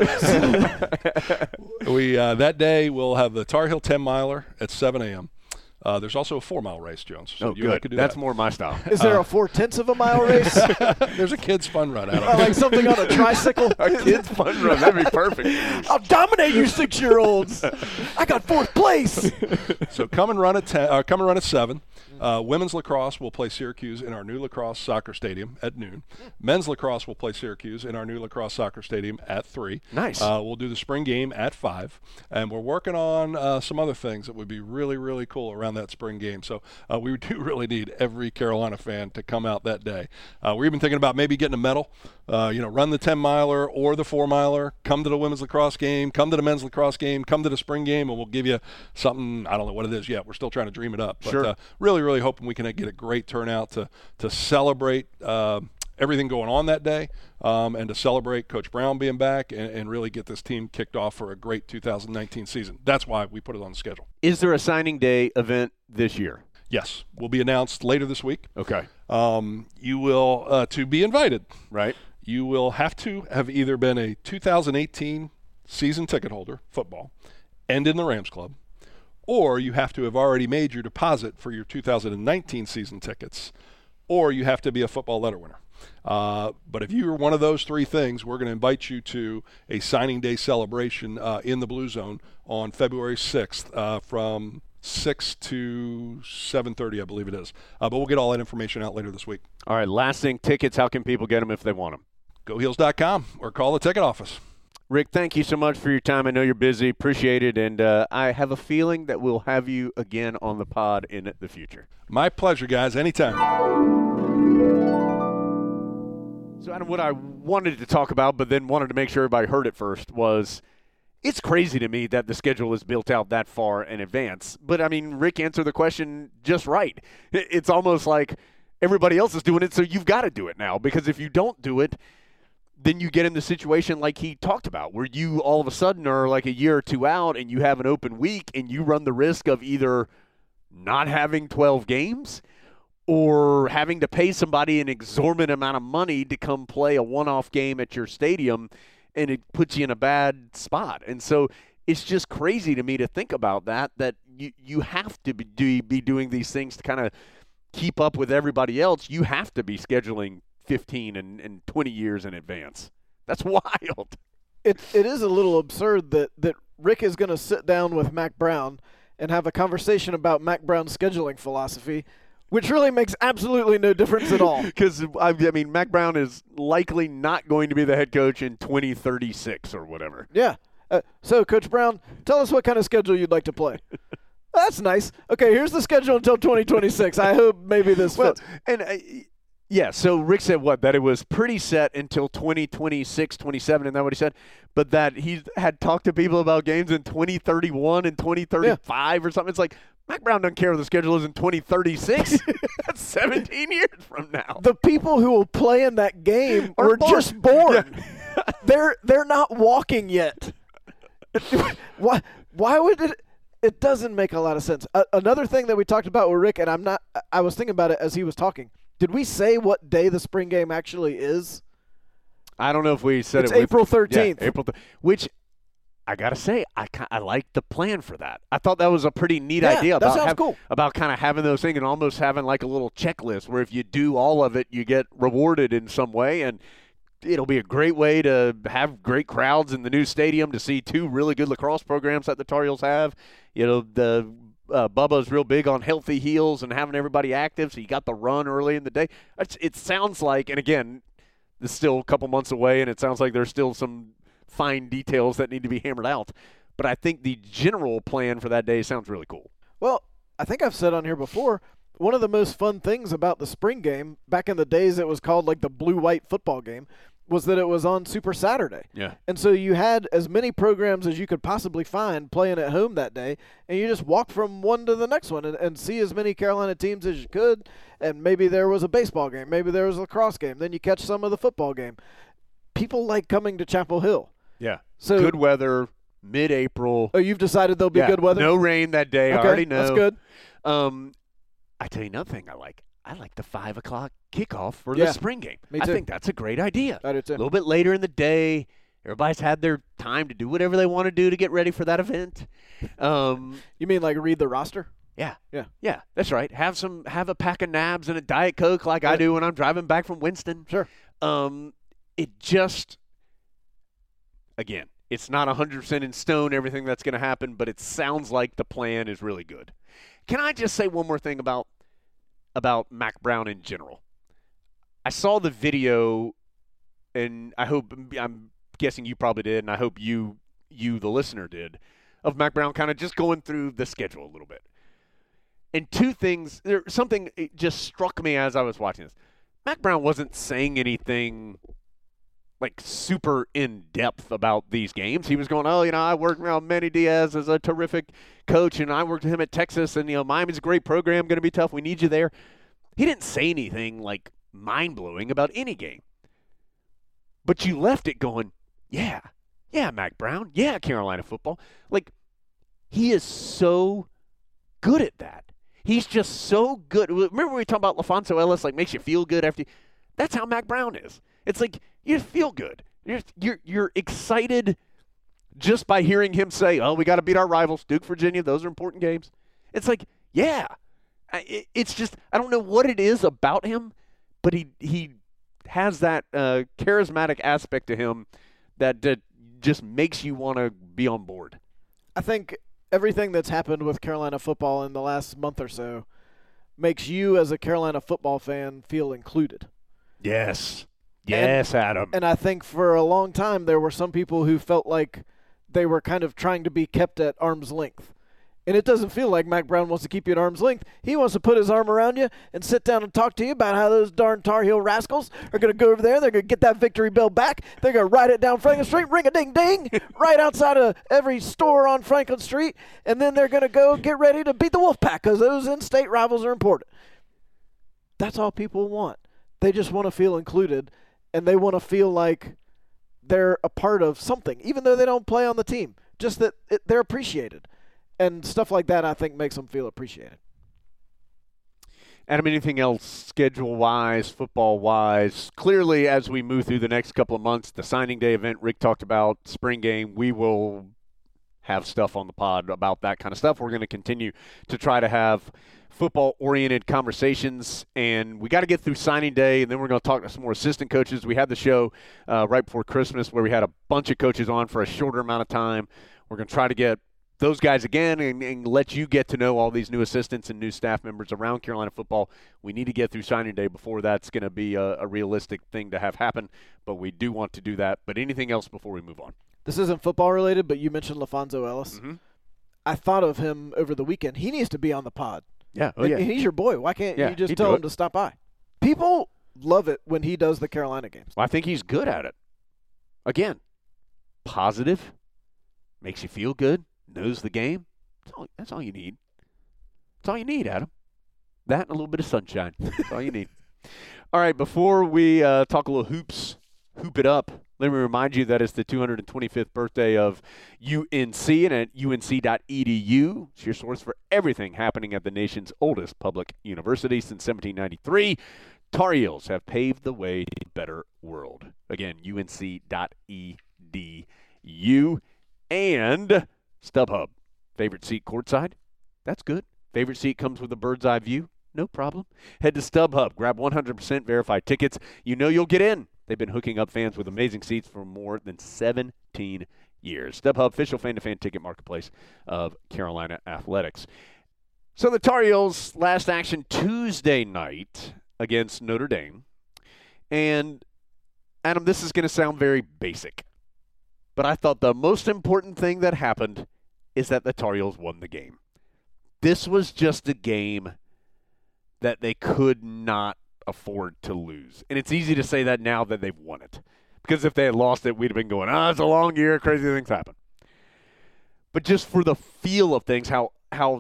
bills. That day we'll have the Tar Heel 10-miler at 7 a.m. There's also a 4-mile race, Jones. So good. Could do That's that. more my style. Is there a 4/10 of a mile race? There's a kid's fun run, Adam. Like something on a tricycle? A kid's fun run. That'd be perfect. I'll dominate you 6-year-olds. I got 4th place. So come and run at 7. Women's lacrosse will play Syracuse in our new lacrosse soccer stadium at noon. Men's lacrosse will play Syracuse in our new lacrosse soccer stadium at 3. Nice. We'll do the spring game at 5. And we're working on some other things that would be really, really cool around that spring game. So we do really need every Carolina fan to come out that day. We're even thinking about maybe getting a medal. Run the 10-miler or the 4-miler. Come to the women's lacrosse game. Come to the men's lacrosse game. Come to the spring game, and we'll give you something. I don't know what it is yet. We're still trying to dream it up. But sure. Really hoping we can get a great turnout to celebrate everything going on that day, and to celebrate Coach Brown being back and really get this team kicked off for a great 2019 season. That's why we put it on the schedule. Is there a signing day event this year? Yes, will be announced later this week. Okay. You will, to be invited, right? You will have to have either been a 2018 season ticket holder, football, and in the Rams Club, or you have to have already made your deposit for your 2019 season tickets or you have to be a football letter winner. But if you are one of those three things, we're going to invite you to a signing day celebration in the Blue Zone on February 6th from 6 to 7:30, I believe it is. But we'll get all that information out later this week. All right, last thing, tickets, how can people get them if they want them? GoHeels.com or call the ticket office. Rick, thank you so much for your time. I know you're busy. Appreciate it. And I have a feeling that we'll have you again on the pod in the future. My pleasure, guys. Anytime. So, Adam, what I wanted to talk about, but then wanted to make sure everybody heard it first, was it's crazy to me that the schedule is built out that far in advance. But, I mean, Rick answered the question just right. It's almost like everybody else is doing it, so you've got to do it now. Because if you don't do it, then you get in the situation like he talked about, where you all of a sudden are like a year or two out and you have an open week and you run the risk of either not having 12 games or having to pay somebody an exorbitant amount of money to come play a one-off game at your stadium, and it puts you in a bad spot. And so it's just crazy to me to think about that you have to be doing these things to kind of keep up with everybody else. You have to be scheduling 15 and 20 years in advance. That's wild. It is a little absurd that Rick is going to sit down with Mack Brown and have a conversation about Mack Brown's scheduling philosophy, which really makes absolutely no difference at all. Because, I mean, Mack Brown is likely not going to be the head coach in 2036 or whatever. Yeah. So, Coach Brown, tell us what kind of schedule you'd like to play. That's nice. Okay, here's the schedule until 2026. I hope maybe this fits. Yeah, so Rick said that it was pretty set until 2026, 27, isn't that what he said? But that he had talked to people about games in 2031 and 2035 or something. It's like, Mack Brown doesn't care if the schedule is in 2036. That's 17 years from now. The people who will play in that game were just born. Yeah. They're not walking yet. Why would it? It doesn't make a lot of sense. Another thing that we talked about with Rick, and I was thinking about it as he was talking. Did we say what day the spring game actually is? I don't know if we said it's April 13th. Yeah, which I got to say, I like the plan for that. I thought that was a pretty neat idea about kind of having those things and almost having like a little checklist where if you do all of it, you get rewarded in some way. And it'll be a great way to have great crowds in the new stadium to see two really good lacrosse programs that the Tar Heels have. You know, Bubba's real big on healthy heels and having everybody active, so you got the run early in the day. It sounds like, and again, it's still a couple months away, and it sounds like there's still some fine details that need to be hammered out. But I think the general plan for that day sounds really cool. Well, I think I've said on here before, one of the most fun things about the spring game, back in the days it was called like the blue-white football game, was that it was on Super Saturday. Yeah. And so you had as many programs as you could possibly find playing at home that day, and you just walk from one to the next one and see as many Carolina teams as you could, and maybe there was a baseball game, maybe there was a lacrosse game, then you catch some of the football game. People like coming to Chapel Hill. Yeah. So good weather, mid-April. Oh, you've decided there'll be good weather? No rain that day. Okay, I already know. That's good. I tell you another thing I like. I like the 5 o'clock kickoff for the spring game. Me too. I think that's a great idea. I do too. A little bit later in the day. Everybody's had their time to do whatever they want to do to get ready for that event. You mean like read the roster? Yeah. Yeah. Yeah, that's right. Have a pack of nabs and a Diet Coke like I do when I'm driving back from Winston. Sure. It just, again, it's not 100% in stone everything that's going to happen, but it sounds like the plan is really good. Can I just say one more thing about Mack Brown in general? I saw the video, and I'm guessing you probably did, and I hope you the listener did, of Mack Brown kind of just going through the schedule a little bit. And two things, something just struck me as I was watching this. Mack Brown wasn't saying anything like super in-depth about these games. He was going, I worked around Manny Diaz as a terrific coach, and I worked with him at Texas, and, Miami's a great program, going to be tough. We need you there. He didn't say anything, like, mind-blowing about any game. But you left it going, yeah, Mack Brown, yeah, Carolina football. Like, he is so good at that. He's just so good. Remember we were talking about LaFonso Ellis, like, makes you feel good after that's how Mack Brown is. It's like, you feel good. You're excited just by hearing him say, we got to beat our rivals, Duke, Virginia. Those are important games. It's like, yeah, It's just I don't know what it is about him, but he has that charismatic aspect to him that just makes you want to be on board. I think everything that's happened with Carolina football in the last month or so makes you as a Carolina football fan feel included. Yes. Yes, Adam. And I think for a long time there were some people who felt like they were kind of trying to be kept at arm's length. And it doesn't feel like Mac Brown wants to keep you at arm's length. He wants to put his arm around you and sit down and talk to you about how those darn Tar Heel rascals are going to go over there. They're going to get that victory bell back. They're going to ride it down Franklin Street, ring-a-ding-ding, right outside of every store on Franklin Street. And then they're going to go get ready to beat the Wolfpack because those in-state rivals are important. That's all people want. They just want to feel included, and they want to feel like they're a part of something, even though they don't play on the team, just that they're appreciated. And stuff like that, I think, makes them feel appreciated. Adam, anything else schedule-wise, football-wise? Clearly, as we move through the next couple of months, the signing day event Rick talked about, spring game, we will have stuff on the pod about that kind of stuff. We're going to continue to try to have football-oriented conversations, and we got to get through signing day, and then we're going to talk to some more assistant coaches. We had the show right before Christmas where we had a bunch of coaches on for a shorter amount of time. We're going to try to get those guys again and let you get to know all these new assistants and new staff members around Carolina football. We need to get through signing day before that's going to be a realistic thing to have happen, but we do want to do that. But anything else before we move on? This isn't football related, but you mentioned LaFonso Ellis. Mm-hmm. I thought of him over the weekend. He needs to be on the pod. Yeah. Oh, And yeah. he's your boy. Why can't you just he'd tell do him to stop by? People love it when he does the Carolina games. Well, I think he's good at it. Again, positive, makes you feel good, knows the game. That's all you need. That's all you need, Adam. That and a little bit of sunshine. That's all you need. All right, before we talk a little hoops, hoop it up, let me remind you that it's the 225th birthday of UNC, and at unc.edu, it's your source for everything happening at the nation's oldest public university since 1793. Tar Heels have paved the way to a better world. Again, unc.edu. And StubHub. Favorite seat courtside? That's good. Favorite seat comes with a bird's eye view? No problem. Head to StubHub. Grab 100% verified tickets. You know you'll get in. They've been hooking up fans with amazing seats for more than 17 years. StubHub, official fan-to-fan ticket marketplace of Carolina Athletics. So the Tar Heels last action Tuesday night against Notre Dame. And, Adam, this is going to sound very basic. But I thought the most important thing that happened is that the Tar Heels won the game. This was just a game that they could not afford to lose. And it's easy to say that now that they've won it. Because if they had lost it, we'd have been going, it's a long year, crazy things happen. But just for the feel of things, how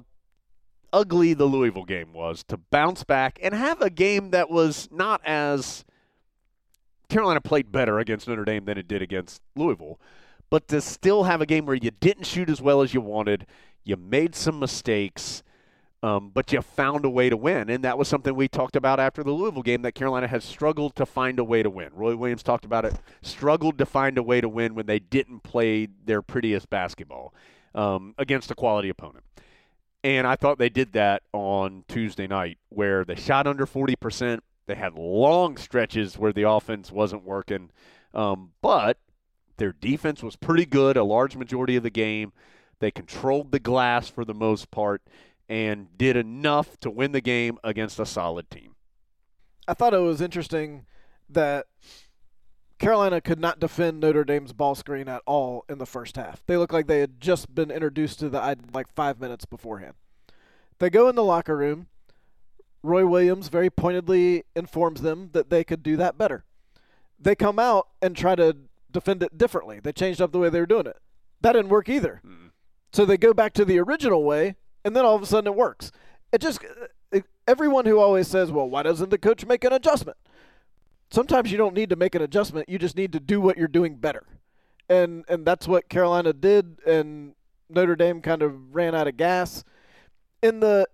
ugly the Louisville game was, to bounce back and have a game that was not as – Carolina played better against Notre Dame than it did against Louisville. But to still have a game where you didn't shoot as well as you wanted, you made some mistakes, but you found a way to win. And that was something we talked about after the Louisville game, that Carolina has struggled to find a way to win. Roy Williams talked about it, struggled to find a way to win when they didn't play their prettiest basketball against a quality opponent. And I thought they did that on Tuesday night, where they shot under 40%. They had long stretches where the offense wasn't working, but their defense was pretty good a large majority of the game. They controlled the glass for the most part and did enough to win the game against a solid team. I thought it was interesting that Carolina could not defend Notre Dame's ball screen at all in the first half. They looked like they had just been introduced to the like 5 minutes beforehand. They go in the locker room. Roy Williams very pointedly informs them that they could do that better. They come out and try to defend it differently. They changed up the way they were doing it. That didn't work either. So they go back to the original way, and then all of a sudden it works. Everyone who always says, well, why doesn't the coach make an adjustment? Sometimes you don't need to make an adjustment. You just need to do what you're doing better. And that's what Carolina did, and Notre Dame kind of ran out of gas. In the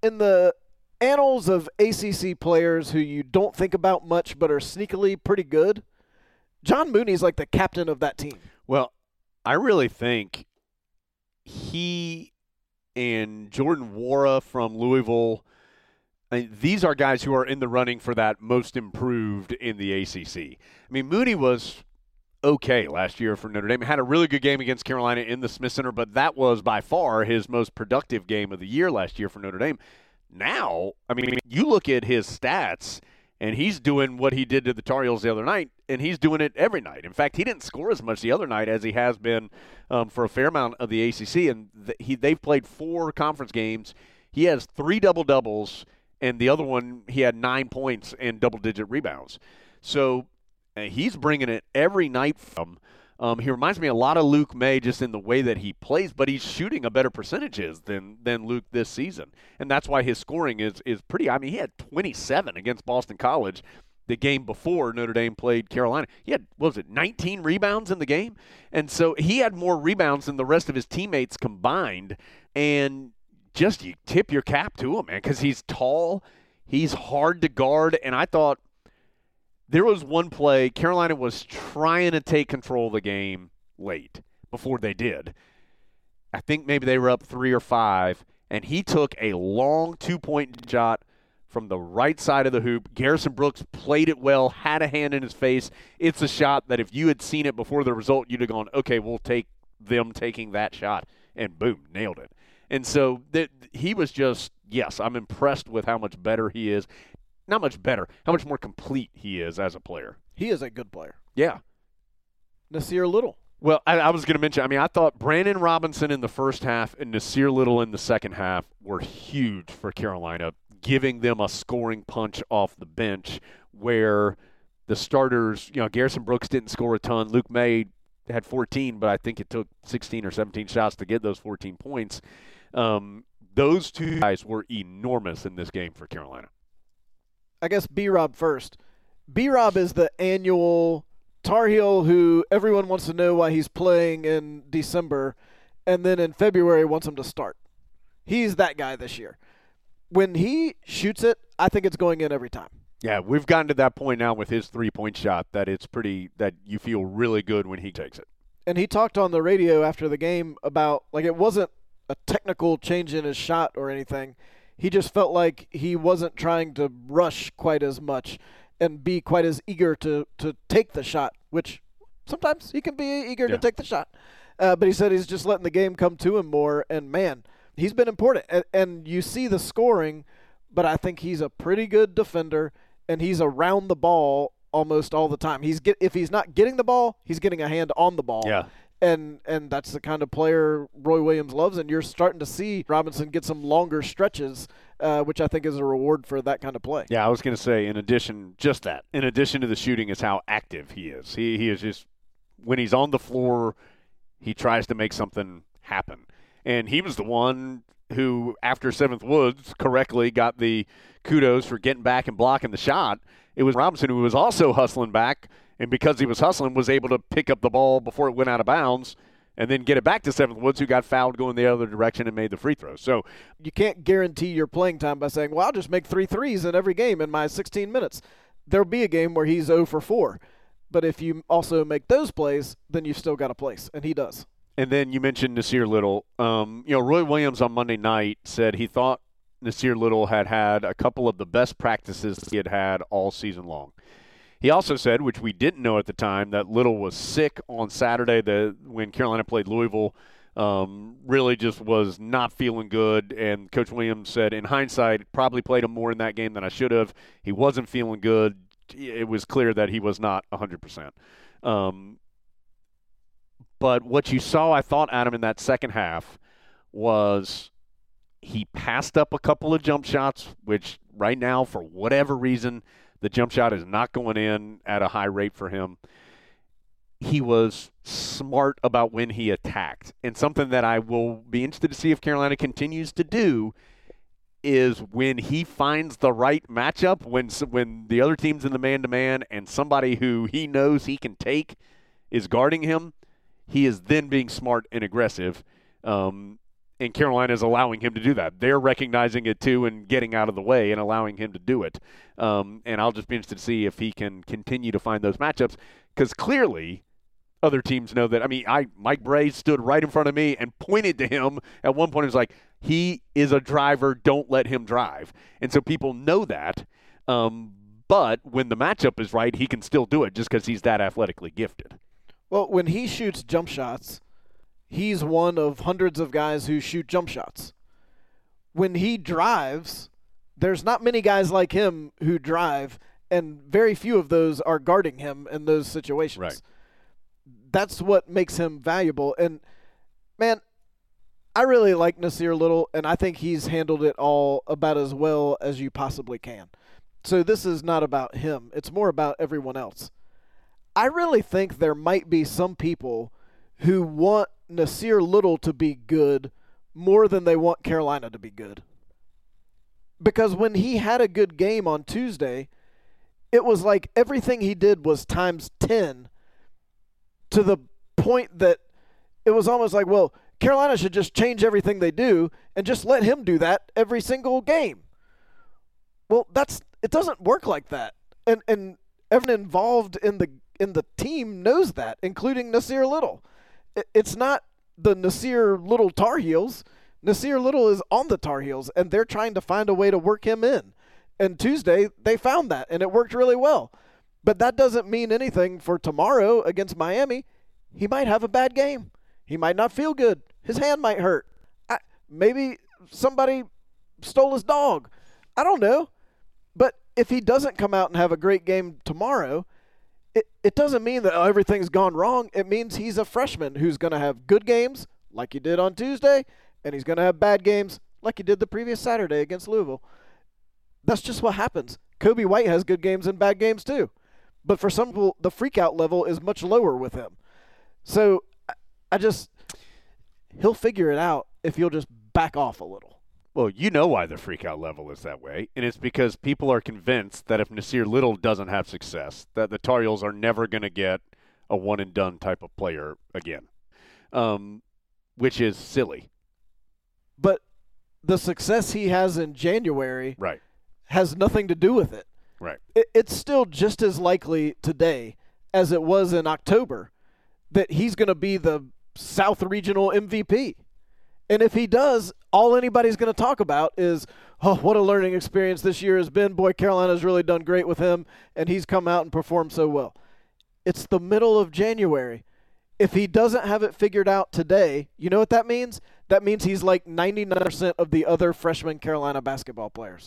annals of ACC players who you don't think about much but are sneakily pretty good, John Mooney's like the captain of that team. Well, I really think he and Jordan Wara from Louisville these are guys who are in the running for that most improved in the ACC. I mean, Mooney was okay last year for Notre Dame. Had a really good game against Carolina in the Smith Center, but that was by far his most productive game of the year last year for Notre Dame. Now, I mean, you look at his stats, and he's doing what he did to the Tar Heels the other night, and he's doing it every night. In fact, he didn't score as much the other night as he has been for a fair amount of the ACC, and they've played 4 conference games. He has 3 double-doubles, and the other one he had 9 points and double-digit rebounds. So he's bringing it every night from. He reminds me a lot of Luke May just in the way that he plays, but he's shooting a better percentages than Luke this season. And that's why his scoring is pretty. I mean, he had 27 against Boston College the game before Notre Dame played Carolina. He had, 19 rebounds in the game? And so he had more rebounds than the rest of his teammates combined. And just you tip your cap to him, man, because he's tall, he's hard to guard, and I thought there was one play, Carolina was trying to take control of the game late before they did. I think maybe they were up 3 or 5, and he took a long 2-point shot from the right side of the hoop. Garrison Brooks played it well, had a hand in his face. It's a shot that if you had seen it before the result, you'd have gone, okay, we'll take them taking that shot, and boom, nailed it. And so he was just, yes, I'm impressed with how much better he is. Not much better, how much more complete he is as a player. He is a good player. Yeah. Nasir Little. Well, I was going to mention, I thought Brandon Robinson in the first half and Nasir Little in the second half were huge for Carolina, giving them a scoring punch off the bench where the starters, Garrison Brooks didn't score a ton. Luke May had 14, but I think it took 16 or 17 shots to get those 14 points. Those two guys were enormous in this game for Carolina. I guess B-Rob first. B-Rob is the annual Tar Heel who everyone wants to know why he's playing in December, and then in February wants him to start. He's that guy this year. When he shoots it, I think it's going in every time. Yeah, we've gotten to that point now with his 3-point shot that that you feel really good when he takes it. And he talked on the radio after the game about, it wasn't a technical change in his shot or anything. He just felt like he wasn't trying to rush quite as much and be quite as eager to take the shot, which sometimes he can be eager to take the shot. But he said he's just letting the game come to him more, and, man, he's been important. And you see the scoring, but I think he's a pretty good defender, and he's around the ball almost all the time. If he's not getting the ball, he's getting a hand on the ball. Yeah. And that's the kind of player Roy Williams loves, and you're starting to see Robinson get some longer stretches, which I think is a reward for that kind of play. Yeah, I was going to say, in addition to the shooting is how active he is. He is just, when he's on the floor, he tries to make something happen. And he was the one who, after Seventh Woods, correctly got the kudos for getting back and blocking the shot. It was Robinson who was also hustling back, and because he was hustling, was able to pick up the ball before it went out of bounds and then get it back to Seventh Woods, who got fouled going the other direction and made the free throw. So you can't guarantee your playing time by saying, well, I'll just make 3 threes in every game in my 16 minutes. There'll be a game where he's 0 for 4. But if you also make those plays, then you've still got a place, and he does. And then you mentioned Nasir Little. Roy Williams on Monday night said he thought Nasir Little had a couple of the best practices he had all season long. He also said, which we didn't know at the time, that Little was sick on Saturday when Carolina played Louisville. Really just was not feeling good. And Coach Williams said, in hindsight, probably played him more in that game than I should have. He wasn't feeling good. It was clear that he was not 100%. But what you saw, I thought, Adam, in that second half was he passed up a couple of jump shots, which right now, for whatever reason, the jump shot is not going in at a high rate for him. He was smart about when he attacked. And something that I will be interested to see if Carolina continues to do is when he finds the right matchup, when the other team's in the man-to-man and somebody who he knows he can take is guarding him, he is then being smart and aggressive. And Carolina is allowing him to do that. They're recognizing it, too, and getting out of the way and allowing him to do it. And I'll just be interested to see if he can continue to find those matchups, because clearly other teams know that. Mike Bray stood right in front of me and pointed to him at one point. He was like, He is a driver. Don't let him drive. And so people know that. But when the matchup is right, he can still do it just because he's that athletically gifted. Well, when he shoots jump shots, he's one of hundreds of guys who shoot jump shots. When he drives, there's not many guys like him who drive, and very few of those are guarding him in those situations. Right. That's what makes him valuable. And, man, I really like Nasir Little, and I think he's handled it all about as well as you possibly can. So this is not about him. It's more about everyone else. I really think there might be some people who want Nasir Little to be good more than they want Carolina to be good. Because when he had a good game on Tuesday, it was like everything he did was times 10 to the point that it was almost like, well, Carolina should just change everything they do and just let him do that every single game. Well, it doesn't work like that. And everyone involved in the team knows that, including Nasir Little. It's not the Nasir Little Tar Heels. Nasir Little is on the Tar Heels, and they're trying to find a way to work him in. And Tuesday, they found that, and it worked really well. But that doesn't mean anything for tomorrow against Miami. He might have a bad game. He might not feel good. His hand might hurt. Maybe somebody stole his dog. I don't know. But if he doesn't come out and have a great game tomorrow, it doesn't mean that everything's gone wrong. It means he's a freshman who's going to have good games like he did on Tuesday, and he's going to have bad games like he did the previous Saturday against Louisville. That's just what happens. Kobe White has good games and bad games too. But for some people, the freak-out level is much lower with him. So he'll figure it out if you'll just back off a little. Well, you know why the freak-out level is that way, and it's because people are convinced that if Nasir Little doesn't have success, that the Tar Heels are never going to get a one-and-done type of player again, which is silly. But the success he has in January Right. has nothing to do with it. Right. It's still just as likely today as it was in October that he's going to be the South Regional MVP. And if he does, all anybody's going to talk about is, oh, what a learning experience this year has been. Boy, Carolina's really done great with him, and he's come out and performed so well. It's the middle of January. If he doesn't have it figured out today, you know what that means? That means he's like 99% of the other freshman Carolina basketball players.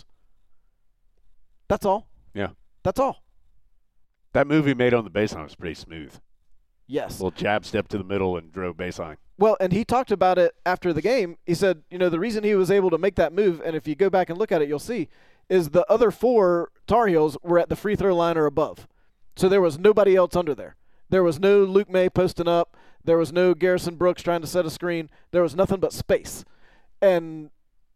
That's all. Yeah. That's all. That move he made on the baseline was pretty smooth. Yes. Little jab step to the middle and drove baseline. Well, and he talked about it after the game. He said, the reason he was able to make that move, and if you go back and look at it, you'll see, is the other four Tar Heels were at the free throw line or above. So there was nobody else under there. There was no Luke May posting up. There was no Garrison Brooks trying to set a screen. There was nothing but space. And,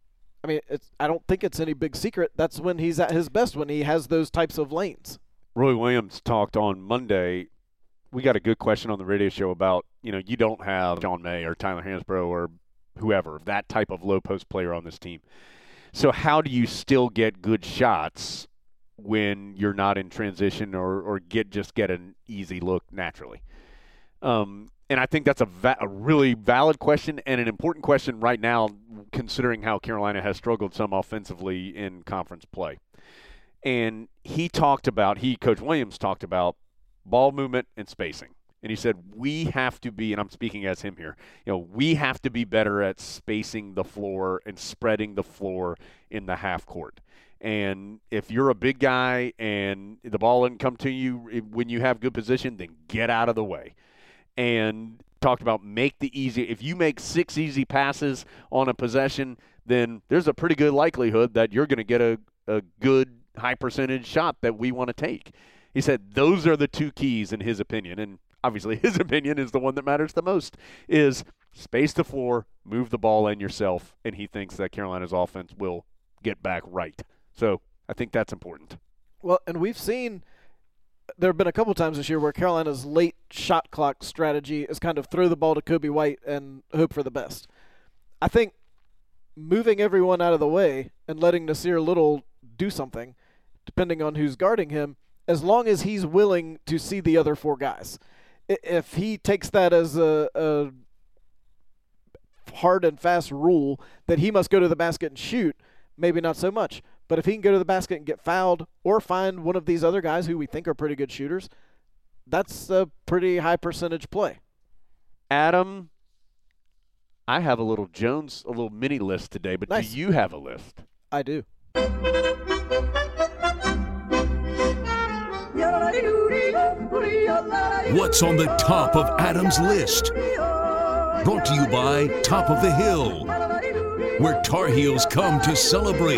I don't think it's any big secret. That's when he's at his best, when he has those types of lanes. Roy Williams talked on Monday. We got a good question on the radio show about, you don't have John May or Tyler Hansbrough or whoever, that type of low post player on this team. So how do you still get good shots when you're not in transition or get an easy look naturally? And I think that's a really valid question and an important question right now, considering how Carolina has struggled some offensively in conference play. And Coach Williams talked about ball movement and spacing. And he said, we have to be, and I'm speaking as him here, we have to be better at spacing the floor and spreading the floor in the half court. And if you're a big guy and the ball doesn't come to you when you have good position, then get out of the way. And talked about if you make 6 easy passes on a possession, then there's a pretty good likelihood that you're going to get a good high percentage shot that we want to take. He said those are the two keys in his opinion, and obviously his opinion is the one that matters the most, is space the floor, move the ball in yourself, and he thinks that Carolina's offense will get back right. So I think that's important. Well, and we've seen there have been a couple times this year where Carolina's late shot clock strategy is kind of throw the ball to Kobe White and hope for the best. I think moving everyone out of the way and letting Nasir Little do something, depending on who's guarding him, as long as he's willing to see the other four guys. If he takes that as a hard and fast rule that he must go to the basket and shoot, maybe not so much. But if he can go to the basket and get fouled or find one of these other guys who we think are pretty good shooters, that's a pretty high percentage play. Adam, I have a little mini list today, but Nice. do you have a list? I do. What's on the top of Adam's list? Brought to you by Top of the Hill, where Tar Heels come to celebrate.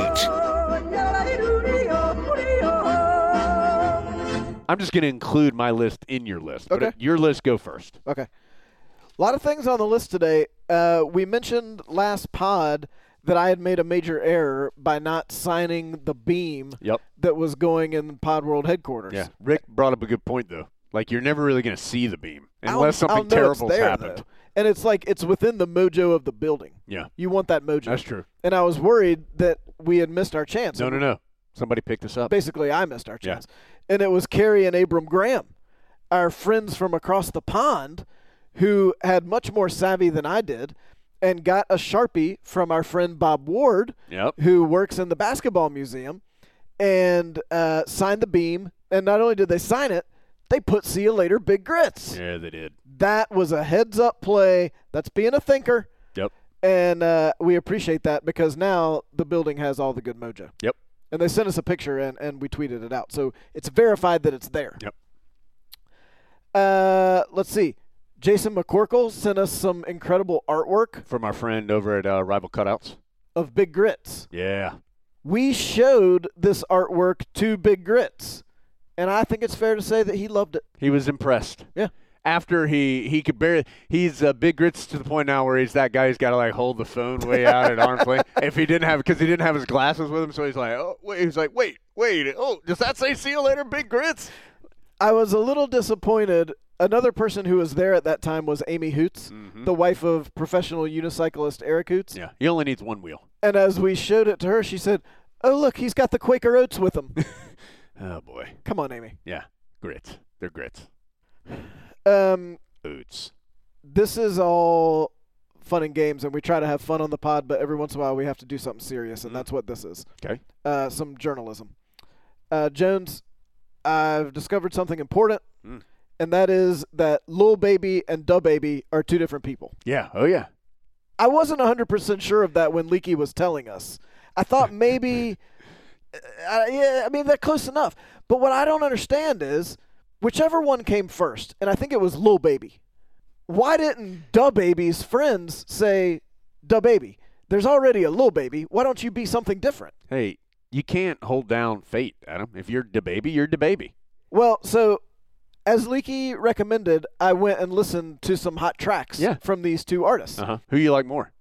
I'm just going to include my list in your list. Okay. But your list, go first. Okay. A lot of things on the list today. We mentioned last pod that I had made a major error by not signing the beam Yep. that was going in Pod World headquarters. Yeah. Rick brought up a good point, though. Like, you're never really going to see the beam I'll unless something know it's terrible's there, happened. though. And it's like it's within the mojo of the building. Yeah. You want that mojo. That's true. And I was worried that we had missed our chance. No. Somebody picked us up. Basically, I missed our Yeah. chance. And it was Carrie and Abram Graham, our friends from across the pond, who had much more savvy than I did and got a Sharpie from our friend Bob Ward, Yep. who works in the basketball museum, and signed the beam. And not only did they sign it, they put "See you later, Big Grits." Yeah, they did. That was a heads-up play. That's being a thinker. Yep. And we appreciate that because now the building has all the good mojo. Yep. And they sent us a picture, and we tweeted it out. So it's verified that it's there. Yep. Let's see. Jason McCorkle sent us some incredible artwork From our friend over at Rival Cutouts. of Big Grits. Yeah. We showed this artwork to Big Grits, and I think it's fair to say that he loved it. He was impressed. Yeah. After he could barely, he's Big Grits to the point now where he's that guy who's got to like hold the phone way out at arm's length. If he didn't have, because he didn't have his glasses with him, so he's like, oh wait, wait, oh, does that say "See you later, Big Grits"? I was a little disappointed. Another person who was there at that time was Amy Hoots, the wife of professional unicyclist Eric Hoots. Yeah, he only needs one wheel. And as we showed it to her, she said, "Oh, look, he's got the Quaker Oats with him." Oh boy. Come on, Amy. Yeah, grits. They're grits. Oats. This is all fun and games, and we try to have fun on the pod, but every once in a while we have to do something serious, and that's what this is. Okay. Some journalism. Jones, I've discovered something important, and that is that Lil Baby and Da Baby are two different people. Yeah. Oh yeah. I wasn't 100% sure of that when Leaky was telling us. I thought maybe, yeah, I mean, they're close enough. But what I don't understand is, whichever one came first, and I think it was Lil Baby, why didn't Da Baby's friends say, Da Baby, there's already a Lil Baby, why don't you be something different? Hey, you can't hold down fate, Adam. If you're Da Baby, you're Da Baby. Well, so as Leaky recommended, I went and listened to some hot tracks from these two artists. Who you like more?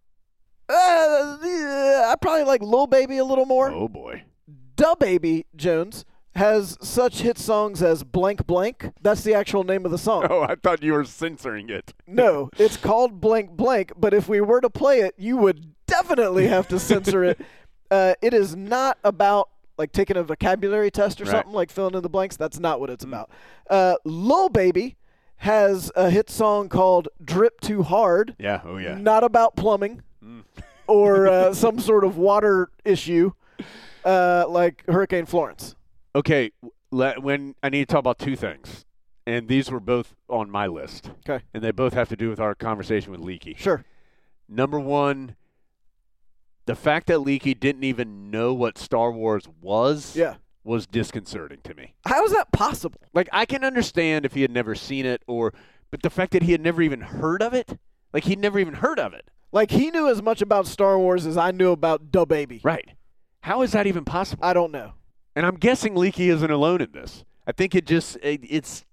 I probably like Lil Baby a little more. Oh boy. Da Baby, Jones, has such hit songs as Blank Blank. That's the actual name of the song. Oh, I thought you were censoring it. No, it's called Blank Blank, but if we were to play it, you would definitely have to censor it. It is not about like taking a vocabulary test or something, like filling in the blanks. That's not what it's about. Lil Baby has a hit song called Drip Too Hard. Yeah, oh yeah. Not about plumbing or some sort of water issue like Hurricane Florence. Okay, when I need to talk about two things, and these were both on my list. Okay. And they both have to do with our conversation with Leaky. Sure. Number one, the fact that Leaky didn't even know what Star Wars was was disconcerting to me. How is that possible? Like, I can understand if he had never seen it, but the fact that he had never even heard of it, like he'd never even heard of it. Like, he knew as much about Star Wars as I knew about Da Baby. Right. How is that even possible? I don't know. And I'm guessing Leaky isn't alone in this. I think it just it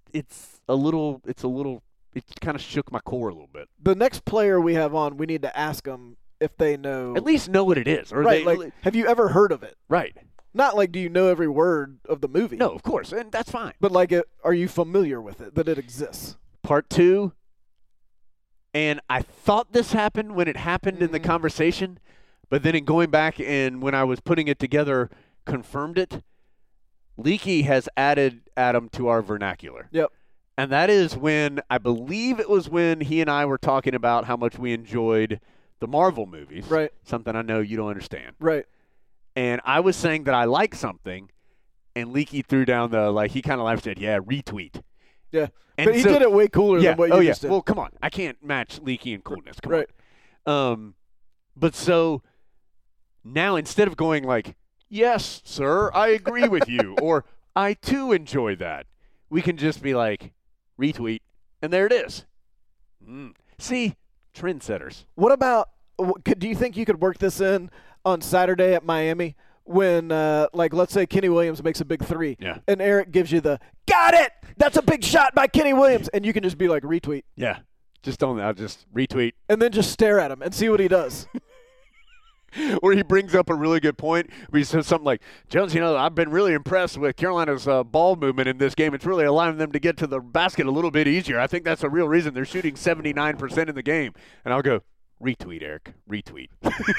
kind of shook my core a little bit. The next player we have on, we need to ask them if they know. At least know what it is, or right? Like, have you ever heard of it? Right. Not like, do you know every word of the movie? No, of course, and that's fine. But like, are you familiar with it? That it exists? Part two. And I thought this happened when it happened in the conversation, but then in going back and when I was putting it together, confirmed it. Leaky has added Adam to our vernacular. Yep. And that is when, I believe it was when he and I were talking about how much we enjoyed the Marvel movies. Right. Something I know you don't understand. Right. And I was saying that I like something, and Leaky threw down he kind of laughed and said, yeah, retweet. Yeah. And But he so- did it way cooler Yeah. than what you just did. Well, come on. I can't match Leaky and coolness. Come right. on. But so now instead of going like, yes, sir, I agree with you, or I too enjoy that, we can just be like, retweet, and there it is. See, trendsetters. What about? Do you think you could work this in on Saturday at Miami when, let's say Kenny Williams makes a big three, Yeah. and Eric gives you the "Got it! That's a big shot by Kenny Williams," and you can just be like retweet, Yeah. I'll just retweet. and then just stare at him and see what he does. Or he brings up a really good point. He says something like, Jones, I've been really impressed with Carolina's ball movement in this game. It's really allowing them to get to the basket a little bit easier. I think that's a real reason they're shooting 79% in the game. And I'll go, retweet, Eric, retweet.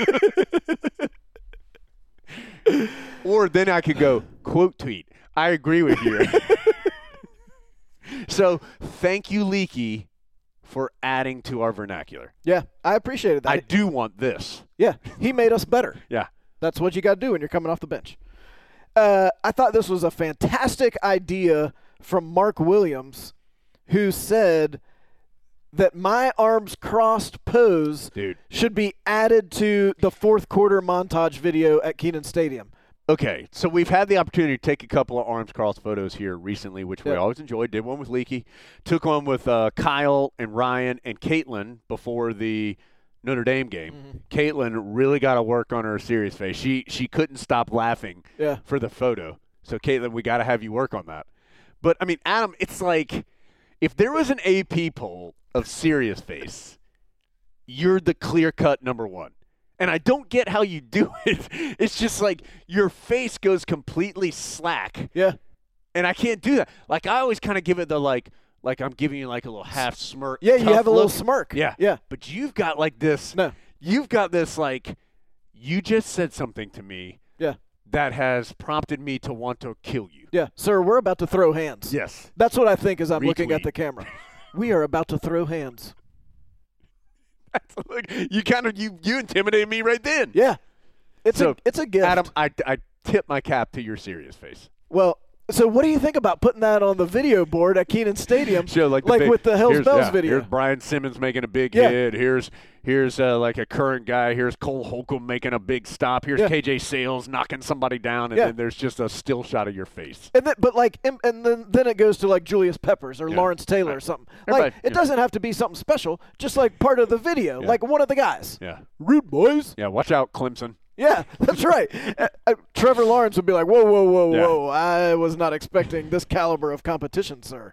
Or then I could go, quote tweet. I agree with you. So thank you, Leaky, for adding to our vernacular. Yeah, I appreciated that. I do want this. Yeah, he made us better. Yeah. That's what you got to do when you're coming off the bench. I thought this was a fantastic idea from Mark Williams, who said that my arms crossed pose should be added to the fourth quarter montage video at Kenan Stadium. Okay, so we've had the opportunity to take a couple of arms crossed photos here recently, which we always enjoyed. Did one with Leaky. Took one with Kyle and Ryan and Caitlin before the Notre Dame game. Caitlin really got to work on her serious face. She couldn't stop laughing for the photo. So, Caitlin, we got to have you work on that. But, I mean, Adam, it's like if there was an AP poll of serious face, you're the clear-cut number one. And I don't get how you do it. It's just like your face goes completely slack. Yeah. And I can't do that. Like, I always kind of give it the, like I'm giving you like a little half smirk. Yeah, you tough have a little look. smirk. Yeah. Yeah. But you've got like this. No. You've got this like, you just said something to me Yeah. that has prompted me to want to kill you. Yeah. Sir, we're about to throw hands. Yes. That's what I think as I'm looking at Retweet. the camera. We are about to throw hands. Look, you kind of you intimidated me right then. Yeah. It's a gift. Adam, I tip my cap to your serious face. Well, so what do you think about putting that on the video board at Kenan Stadium, Show like with the Hells Bells video? Here's Brian Simmons making a big Yeah. hit. Here's like a current guy. Here's Cole Holcomb making a big stop. Here's Yeah. KJ Sales knocking somebody down, and Yeah. then there's just a still shot of your face. And then, then it goes to like Julius Peppers or Yeah. Lawrence Taylor or Right. something. Everybody- It doesn't have to be something special, just like part of the video, Yeah. like one of the guys. Yeah. Rude boys. Yeah, watch out, Clemson. Yeah, that's right. Trevor Lawrence would be like, whoa, whoa, whoa, Yeah. whoa. I was not expecting this caliber of competition, sir.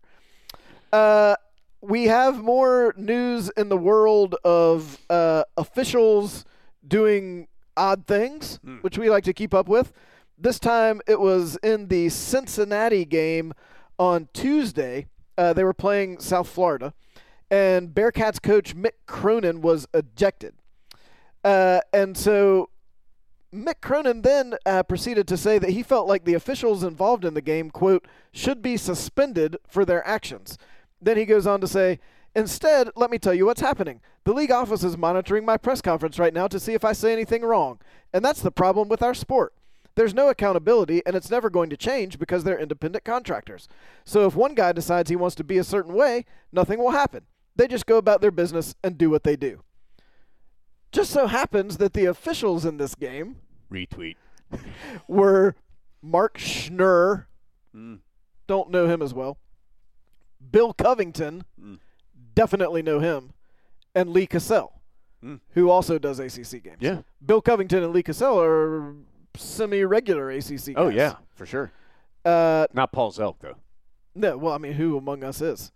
We have more news in the world of officials doing odd things, which we like to keep up with. This time it was in the Cincinnati game on Tuesday. They were playing South Florida, and Bearcats coach Mick Cronin was ejected. And so Mick Cronin then proceeded to say that he felt like the officials involved in the game, quote, should be suspended for their actions. Then he goes on to say, instead, let me tell you what's happening. The league office is monitoring my press conference right now to see if I say anything wrong. And that's the problem with our sport. There's no accountability, and it's never going to change because they're independent contractors. So if one guy decides he wants to be a certain way, nothing will happen. They just go about their business and do what they do. Just so happens that the officials in this game Retweet. were Mark Schnurr, don't know him as well, Bill Covington, definitely know him, and Lee Cassell, who also does ACC games. Yeah. Bill Covington and Lee Cassell are semi-regular ACC guys. Oh, yeah, for sure. Not Paul Zelk, though. No, well, I mean, who among us is?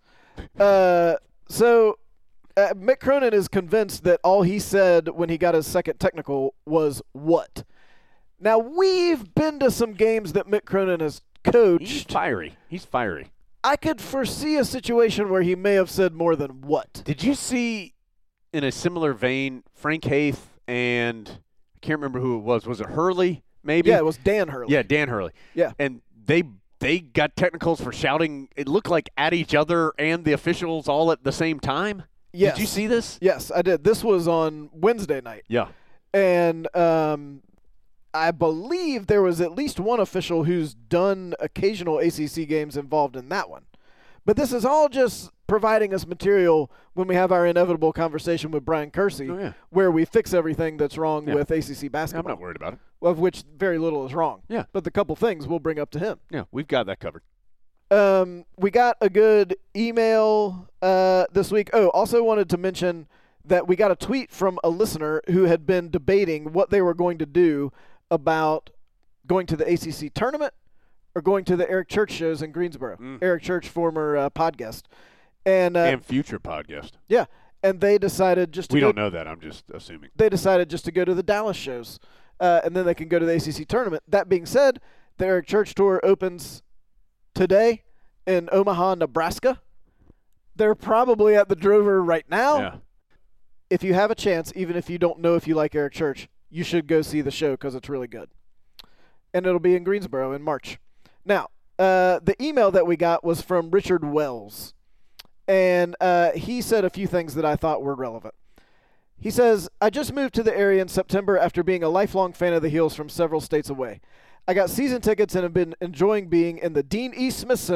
So Mick Cronin is convinced that all he said when he got his second technical was what? Now, we've been to some games that Mick Cronin has coached. He's fiery. I could foresee a situation where he may have said more than what. Did you see, in a similar vein, Frank Haith and I can't remember who it was. Was it Hurley, maybe? Yeah, it was Dan Hurley. Yeah, Dan Hurley. Yeah. And they got technicals for shouting, it looked like, at each other and the officials all at the same time. Yes. Did you see this? Yes, I did. This was on Wednesday night. Yeah. And I believe there was at least one official who's done occasional ACC games involved in that one. But this is all just providing us material when we have our inevitable conversation with Brian Kersey, where we fix everything that's wrong with ACC basketball. I'm not worried about it. Of which very little is wrong. Yeah. But the couple things we'll bring up to him. Yeah, we've got that covered. We got a good email this week. Oh, also wanted to mention that we got a tweet from a listener who had been debating what they were going to do about going to the ACC tournament or going to the Eric Church shows in Greensboro. Eric Church, former podcast. And future podcast. Yeah. And they decided just to We don't know that. I'm just assuming. They decided just to go to the Dallas shows. And then they can go to the ACC tournament. That being said, the Eric Church tour opens today in Omaha, Nebraska. They're probably at the Drover right now. Yeah. If you have a chance, even if you don't know if you like Eric Church, you should go see the show because it's really good. And it'll be in Greensboro in March. Now, the email that we got was from Richard Wells. And he said a few things that I thought were relevant. He says, I just moved to the area in September after being a lifelong fan of the Heels from several states away. I got season tickets and have been enjoying being in the Dean E. Smith Center, !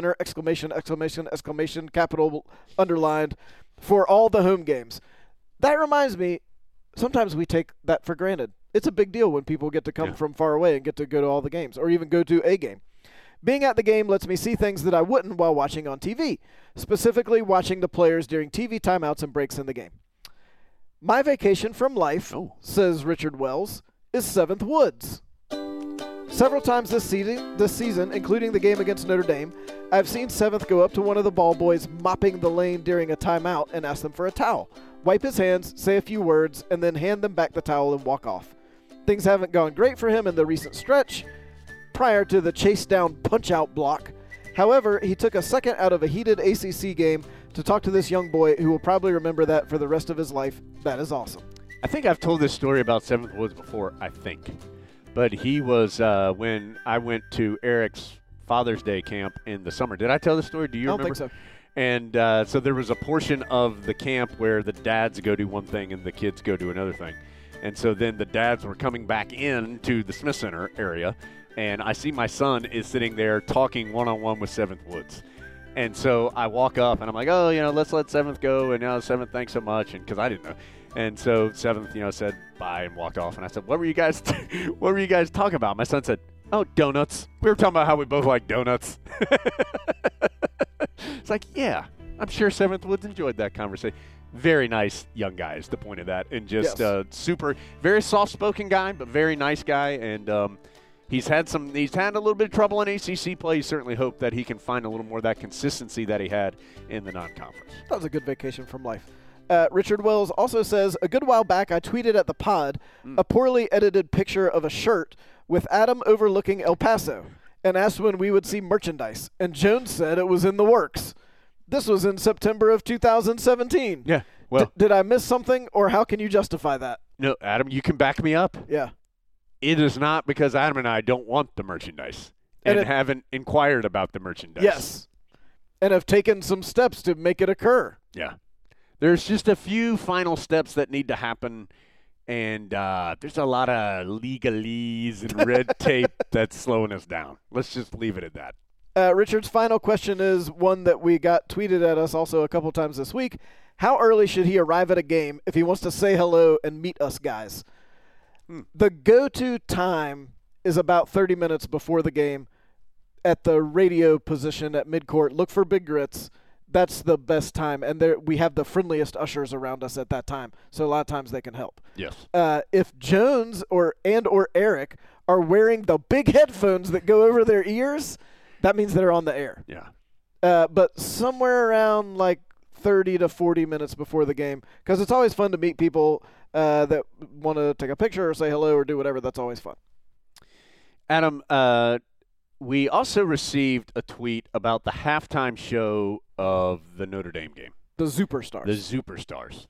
Capital underlined, for all the home games. That reminds me, sometimes we take that for granted. It's a big deal when people get to come from far away and get to go to all the games, or even go to a game. Being at the game lets me see things that I wouldn't while watching on TV, specifically watching the players during TV timeouts and breaks in the game. My vacation from life, says Richard Wells, is Seventh Woods. Several times this season, including the game against Notre Dame, I've seen Seventh go up to one of the ball boys mopping the lane during a timeout and ask them for a towel, wipe his hands, say a few words, and then hand them back the towel and walk off. Things haven't gone great for him in the recent stretch prior to the chase-down punch-out block. However, he took a second out of a heated ACC game to talk to this young boy who will probably remember that for the rest of his life. That is awesome. I think I've told this story about Seventh Woods before, I think. But he was when I went to Eric's Father's Day camp in the summer. Did I tell this story? Do you remember? I don't think so. And so there was a portion of the camp where the dads go do one thing and the kids go do another thing. And so then the dads were coming back in to the Smith Center area, and I see my son is sitting there talking one-on-one with Seventh Woods. And so I walk up, and I'm like, let's let Seventh go, and Seventh, thanks so much, and because I didn't know. And so Seventh, said bye and walked off, and I said, what were you guys talking about? My son said, donuts. We were talking about how we both like donuts. It's like, yeah, I'm sure Seventh Woods enjoyed that conversation. Very nice young guy is the point of that, and just very soft-spoken guy, but very nice guy, and he's had a little bit of trouble in ACC play. He certainly hoped that he can find a little more of that consistency that he had in the non-conference. That was a good vacation from life. Richard Wells also says, a good while back I tweeted at the pod a poorly edited picture of a shirt with Adam overlooking El Paso and asked when we would see merchandise, and Jones said it was in the works. This was in September of 2017. Yeah. Well, did I miss something, or how can you justify that? No, Adam, you can back me up. Yeah. It is not because Adam and I don't want the merchandise and haven't inquired about the merchandise. Yes. And have taken some steps to make it occur. Yeah. There's just a few final steps that need to happen, and there's a lot of legalese and red tape that's slowing us down. Let's just leave it at that. Richard's final question is one that we got tweeted at us also a couple times this week. How early should he arrive at a game if he wants to say hello and meet us guys? The go-to time is about 30 minutes before the game at the radio position at midcourt. Look for Big Grits. That's the best time, and we have the friendliest ushers around us at that time, so a lot of times they can help. Yes. If Jones or Eric are wearing the big headphones that go over their ears, that means they're on the air. Yeah. But somewhere around like 30 to 40 minutes before the game, because it's always fun to meet people that want to take a picture or say hello or do whatever. That's always fun. Adam, we also received a tweet about the halftime show of the Notre Dame game. The Superstars. The Superstars.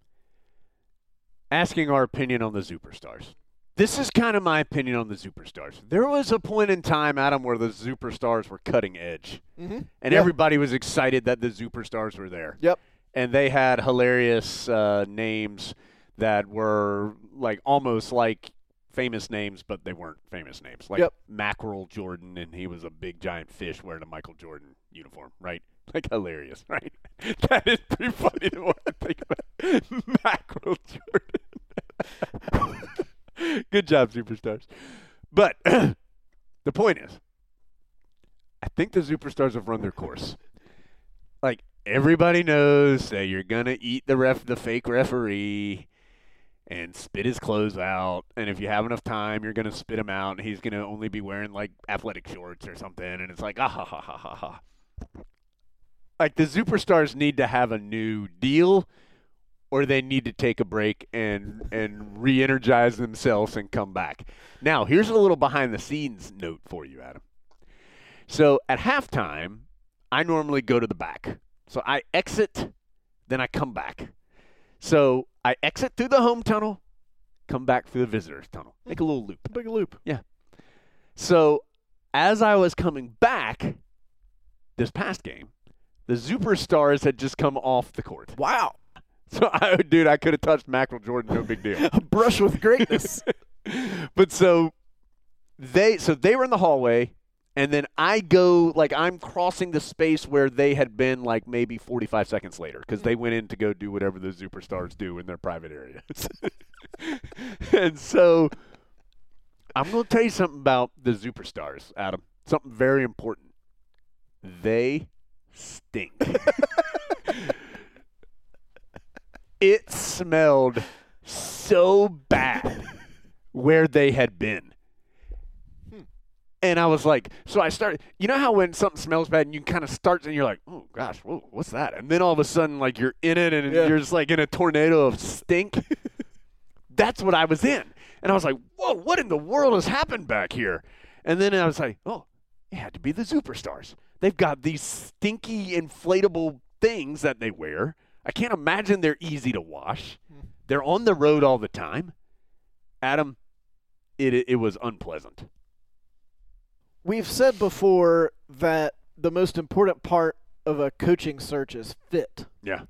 Asking our opinion on the Superstars. This is kind of my opinion on the Superstars. There was a point in time, Adam, where the Superstars were cutting edge. Mm-hmm. And everybody was excited that the Superstars were there. Yep. and they had hilarious names that were like almost like famous names, but they weren't famous names. Like Mackerel Jordan, and he was a big giant fish wearing a Michael Jordan uniform, right? Like hilarious, right? That is pretty funny to want to think about. Mackerel Jordan. Good job, Superstars. But the point is, I think the Superstars have run their course. Like, everybody knows that you're going to eat the fake referee and spit his clothes out. And if you have enough time, you're going to spit him out. And he's going to only be wearing, like, athletic shorts or something. And it's like, ah, ha, ha, ha, ha, ha. Like, the Superstars need to have a new deal, or they need to take a break and re-energize themselves and come back. Now, here's a little behind-the-scenes note for you, Adam. So, at halftime, I normally go to the back. So, I exit, then I come back. So, I exit through the home tunnel, come back through the visitors tunnel. Make a little loop. Big loop. Yeah. So, as I was coming back this past game, the Superstars had just come off the court. Wow. So, I could have touched Mackerel Jordan, no big deal. A brush with greatness. But so they were in the hallway, and then I go, like, I'm crossing the space where they had been, like, maybe 45 seconds later, because they went in to go do whatever the Superstars do in their private areas. And so I'm going to tell you something about the Superstars, Adam. Something very important. They stink. It smelled so bad where they had been. And I was like, so I started, you know how when something smells bad and you kind of start and you're like, oh gosh, whoa, what's that? And then all of a sudden, like, you're in it and you're just like in a tornado of stink. That's what I was in. And I was like, whoa, what in the world has happened back here? And then I was like, oh, it had to be the Superstars. They've got these stinky inflatable things that they wear. I can't imagine they're easy to wash. They're on the road all the time. Adam, it was unpleasant. We've said before that the most important part of a coaching search is fit. Yeah.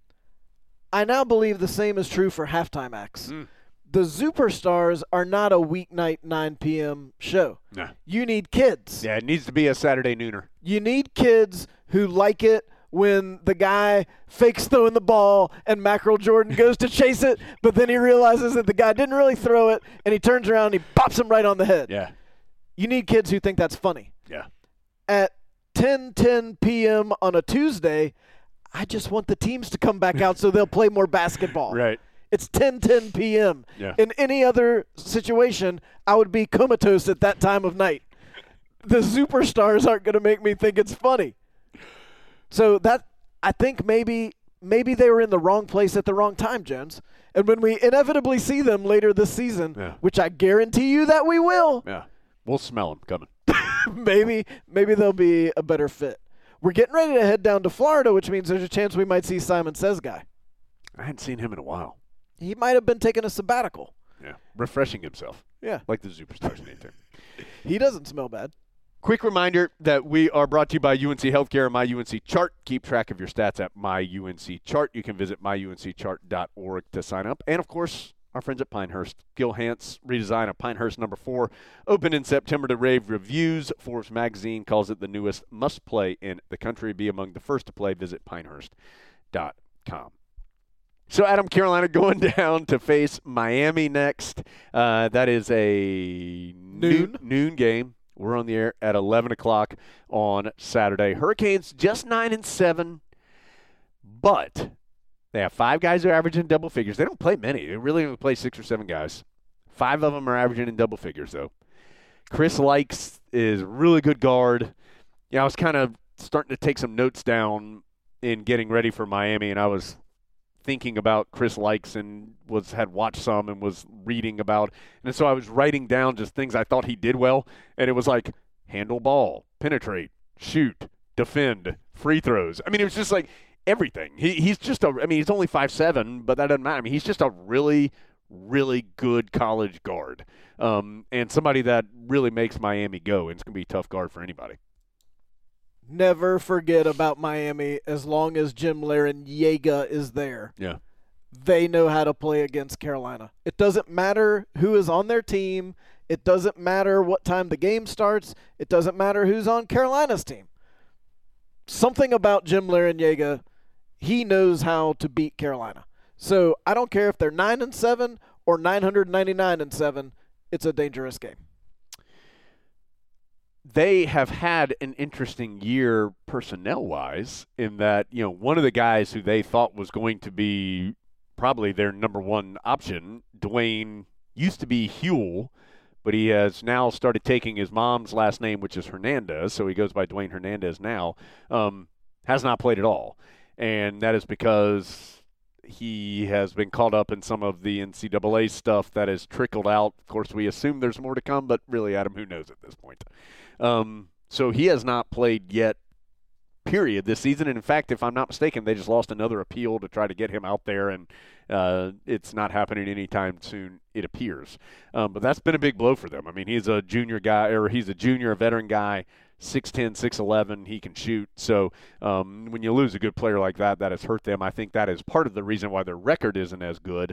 I now believe the same is true for halftime acts. The Superstars are not a weeknight 9 p.m. show. No. You need kids. Yeah, it needs to be a Saturday nooner. You need kids who like it when the guy fakes throwing the ball and Mackerel Jordan goes to chase it, but then he realizes that the guy didn't really throw it, and he turns around and he pops him right on the head. Yeah. You need kids who think that's funny. Yeah. At 10:10 p.m. on a Tuesday, I just want the teams to come back out so they'll play more basketball. Right. It's 10:10 p.m. Yeah. In any other situation, I would be comatose at that time of night. The Superstars aren't going to make me think it's funny. So that, I think maybe they were in the wrong place at the wrong time, Jones. And when we inevitably see them later this season, which I guarantee you that we will, we'll smell them coming. maybe they'll be a better fit. We're getting ready to head down to Florida, which means there's a chance we might see Simon Says guy. I hadn't seen him in a while. He might have been taking a sabbatical. Yeah, refreshing himself. Yeah. Like the Superstars need to. He doesn't smell bad. Quick reminder that we are brought to you by UNC Healthcare and My UNC Chart. Keep track of your stats at My UNC Chart. You can visit myunchart.org to sign up. And, of course, our friends at Pinehurst. Gil Hance redesign of Pinehurst No. 4 opened in September to rave reviews. Forbes magazine calls it the newest must-play in the country. Be among the first to play. Visit pinehurst.com. So, Adam, Carolina going down to face Miami next. That is a noon game. We're on the air at 11 o'clock on Saturday. Hurricanes just 9-7, but they have 5 guys who are averaging double figures. They don't play many. They really only play 6 or 7 guys. 5 of them are averaging in double figures, though. Chris Likes is a really good guard. I was kind of starting to take some notes down in getting ready for Miami, and I was thinking about Chris Likes and had watched some and was reading about. And so I was writing down just things I thought he did well. And it was like handle ball, penetrate, shoot, defend, free throws. I mean, it was just like everything. He's just he's only 5'7", but that doesn't matter. I mean, he's just a really, really good college guard. And somebody that really makes Miami go. And it's going to be a tough guard for anybody. never forget about Miami as long as Jim Larrañaga is there. Yeah. They know how to play against Carolina. It doesn't matter who is on their team. It doesn't matter what time the game starts. It doesn't matter who's on Carolina's team. Something about Jim Larrañaga, he knows how to beat Carolina. So I don't care if they're 9-7 or 999-7. It's a dangerous game. They have had an interesting year personnel-wise in that, one of the guys who they thought was going to be probably their number one option, Dwayne, used to be Huel, but he has now started taking his mom's last name, which is Hernandez, so he goes by Dwayne Hernandez now, has not played at all. And that is because he has been caught up in some of the NCAA stuff that has trickled out. Of course, we assume there's more to come, but really, Adam, who knows at this point? So he has not played yet, period, this season. And in fact, if I'm not mistaken, they just lost another appeal to try to get him out there, and it's not happening anytime soon, it appears. But that's been a big blow for them. I mean, he's a veteran guy, 6'10", 6'11", he can shoot. So when you lose a good player like that, that has hurt them. I think that is part of the reason why their record isn't as good.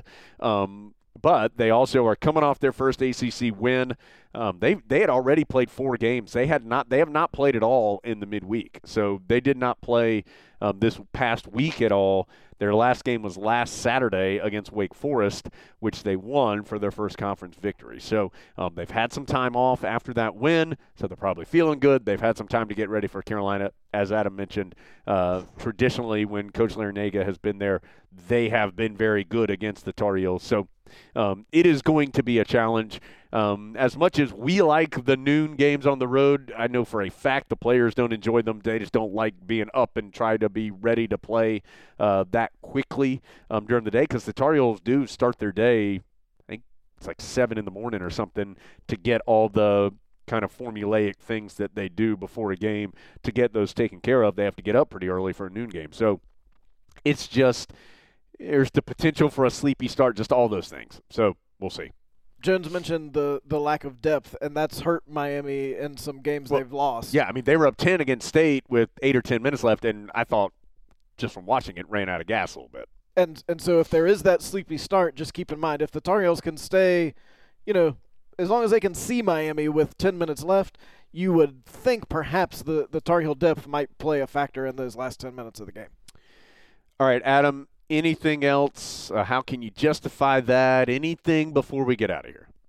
But they also are coming off their first ACC win. They had already played 4 games. They have not played at all in the midweek. So they did not play this past week at all. Their last game was last Saturday against Wake Forest, which they won for their first conference victory. So they've had some time off after that win, so they're probably feeling good. They've had some time to get ready for Carolina. As Adam mentioned, traditionally when Coach Larrañaga has been there, they have been very good against the Tar Heels. So it is going to be a challenge. As much as we like the noon games on the road, I know for a fact the players don't enjoy them. They just don't like being up and try to be ready to play that quickly during the day, because the Tar Heels do start their day, I think it's like 7 in the morning or something, to get all the kind of formulaic things that they do before a game. To get those taken care of, they have to get up pretty early for a noon game. So it's just, there's the potential for a sleepy start, just all those things. So we'll see. Jones mentioned the lack of depth, and that's hurt Miami in some games they've lost. Yeah, I mean, they were up 10 against State with 8 or 10 minutes left, and I thought, just from watching it, ran out of gas a little bit. And so if there is that sleepy start, just keep in mind, if the Tar Heels can stay, as long as they can see Miami with 10 minutes left, you would think perhaps the Tar Heel depth might play a factor in those last 10 minutes of the game. All right, Adam, anything else? How can you justify that? Anything before we get out of here?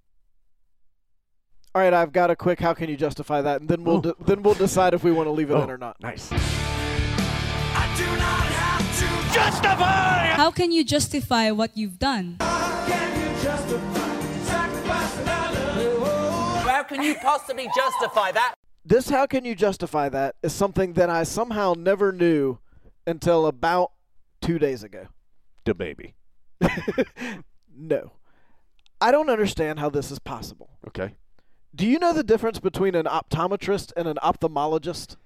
All right, I've got a quick how can you justify that, and then we'll decide if we want to leave it in or not. Nice. I do not have to justify. How can you justify what you've done? How can you justify sacrificing our love? How can you possibly justify that? This how can you justify that is something that I somehow never knew until about 2 days ago. Da baby. No. I don't understand how this is possible. Okay. Do you know the difference between an optometrist and an ophthalmologist?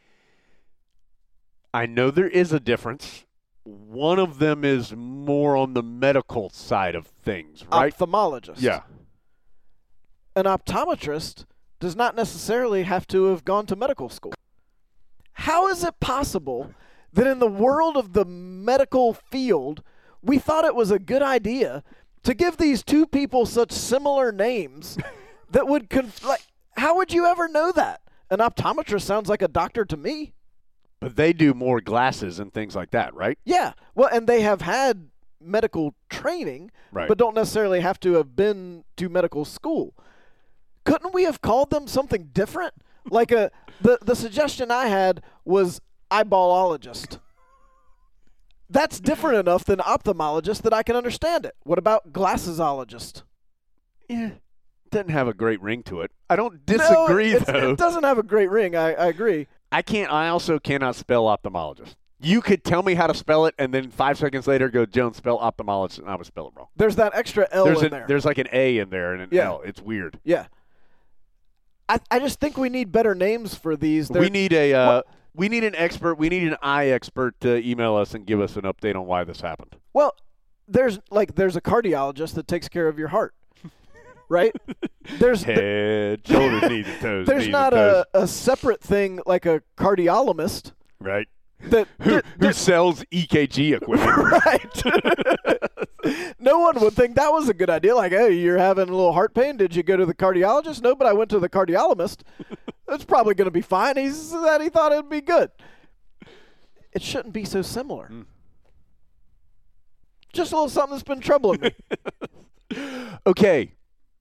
I know there is a difference. One of them is more on the medical side of things, right? Ophthalmologist. Yeah. An optometrist does not necessarily have to have gone to medical school. How is it possible that in the world of the medical field, we thought it was a good idea to give these two people such similar names that would how would you ever know that? An optometrist sounds like a doctor to me. But they do more glasses and things like that, right? Yeah. Well, and they have had medical training, right, but don't necessarily have to have been to medical school. Couldn't we have called them something different? Like the suggestion I had was eyeballologist. That's different enough than ophthalmologist that I can understand it. What about glassesologist? Yeah, doesn't have a great ring to it. I don't disagree, though. It doesn't have a great ring. I agree. I also cannot spell ophthalmologist. You could tell me how to spell it, and then 5 seconds later go, Jones, spell ophthalmologist, and I would spell it wrong. There's that extra L in there. There's like an A in there and an L. It's weird. Yeah. I just think we need better names for these. We need an expert. We need an eye expert to email us and give us an update on why this happened. Well, there's a cardiologist that takes care of your heart, right? There's Head, shoulders, knees, and toes. there's knees not and toes. a separate thing like a cardiologist Right. that Who sells EKG equipment. right. No one would think that was a good idea. Like, hey, you're having a little heart pain. Did you go to the cardiologist? No, but I went to the cardiologist. It's probably going to be fine. He said he thought it would be good. It shouldn't be so similar. Just a little something that's been troubling me. Okay.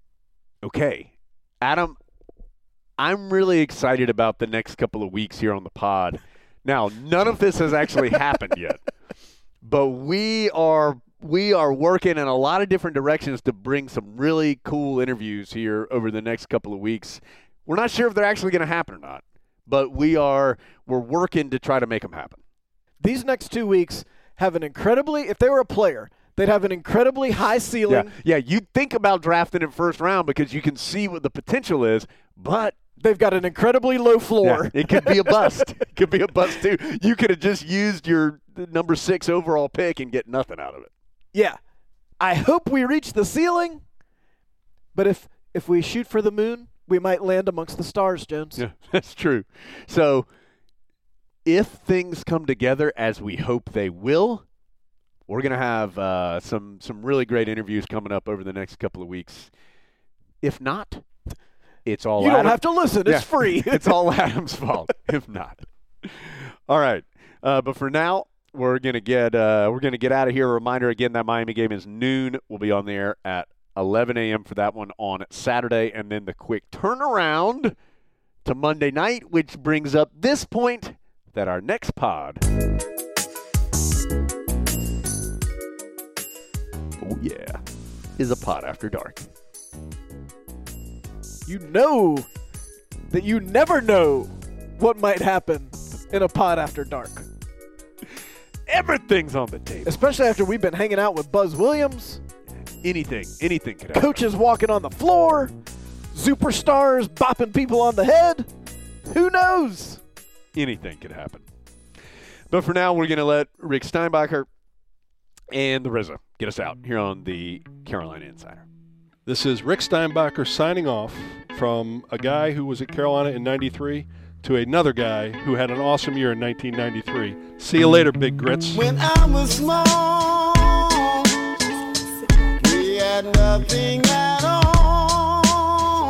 Adam, I'm really excited about the next couple of weeks here on the pod. Now, none of this has actually happened yet, but we are working in a lot of different directions to bring some really cool interviews here over the next couple of weeks. We're not sure if they're actually going to happen or not, but we're working to try to make them happen. These next 2 weeks have an incredibly, if they were a player, they'd have an incredibly high ceiling. Yeah, you think about drafting in first round because you can see what the potential is, but They've got an incredibly low floor. yeah, it could be a bust. It could be a bust, too. You could have just used your number 6 overall pick and get nothing out of it. Yeah. I hope we reach the ceiling, but if we shoot for the moon, we might land amongst the stars, Jones. Yeah, that's true. So if things come together as we hope they will, we're going to have some really great interviews coming up over the next couple of weeks. If not, it's all You don't Adam. have to listen. It's free. It's all Adam's fault. If not, all right. But for now, we're gonna get out of here. A reminder again that Miami game is noon. We'll be on the air at 11 a.m. for that one on Saturday, and then the quick turnaround to Monday night, which brings up this point that our next pod. Oh yeah, is a pod after dark. You know that you never know what might happen in a pod after dark. Everything's on the table. Especially after we've been hanging out with Buzz Williams. Anything could happen. Coaches walking on the floor. Superstars bopping people on the head. Who knows? Anything could happen. But for now, we're going to let Rick Steinbacher and the RZA get us out here on the Carolina Insider. This is Rick Steinbacher signing off from a guy who was at Carolina in 93 to another guy who had an awesome year in 1993. See you later, Big Grits. When I was small, we had nothing at all.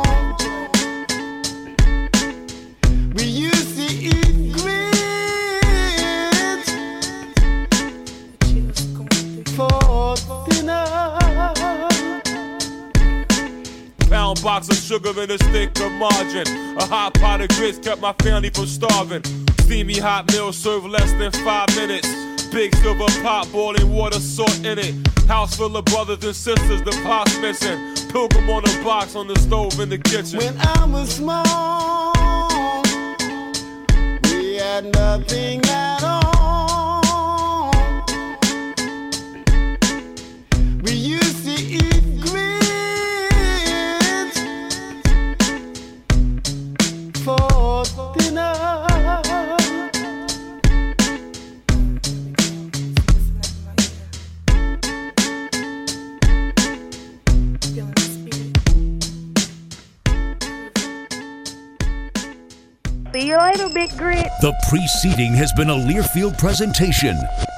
We used to eat grits for dinner. Pound box of sugar and a stick of margarine. A hot pot of grits kept my family from starving. Steamy hot meal served less than 5 minutes. Big silver pot, boiling water, salt in it. House full of brothers and sisters, the pot's missing. Pilgrim on a box on the stove in the kitchen. When I was small, we had nothing at all. We used to eat grits for dinner. See you later, Big Grit. The preceding has been a Learfield presentation.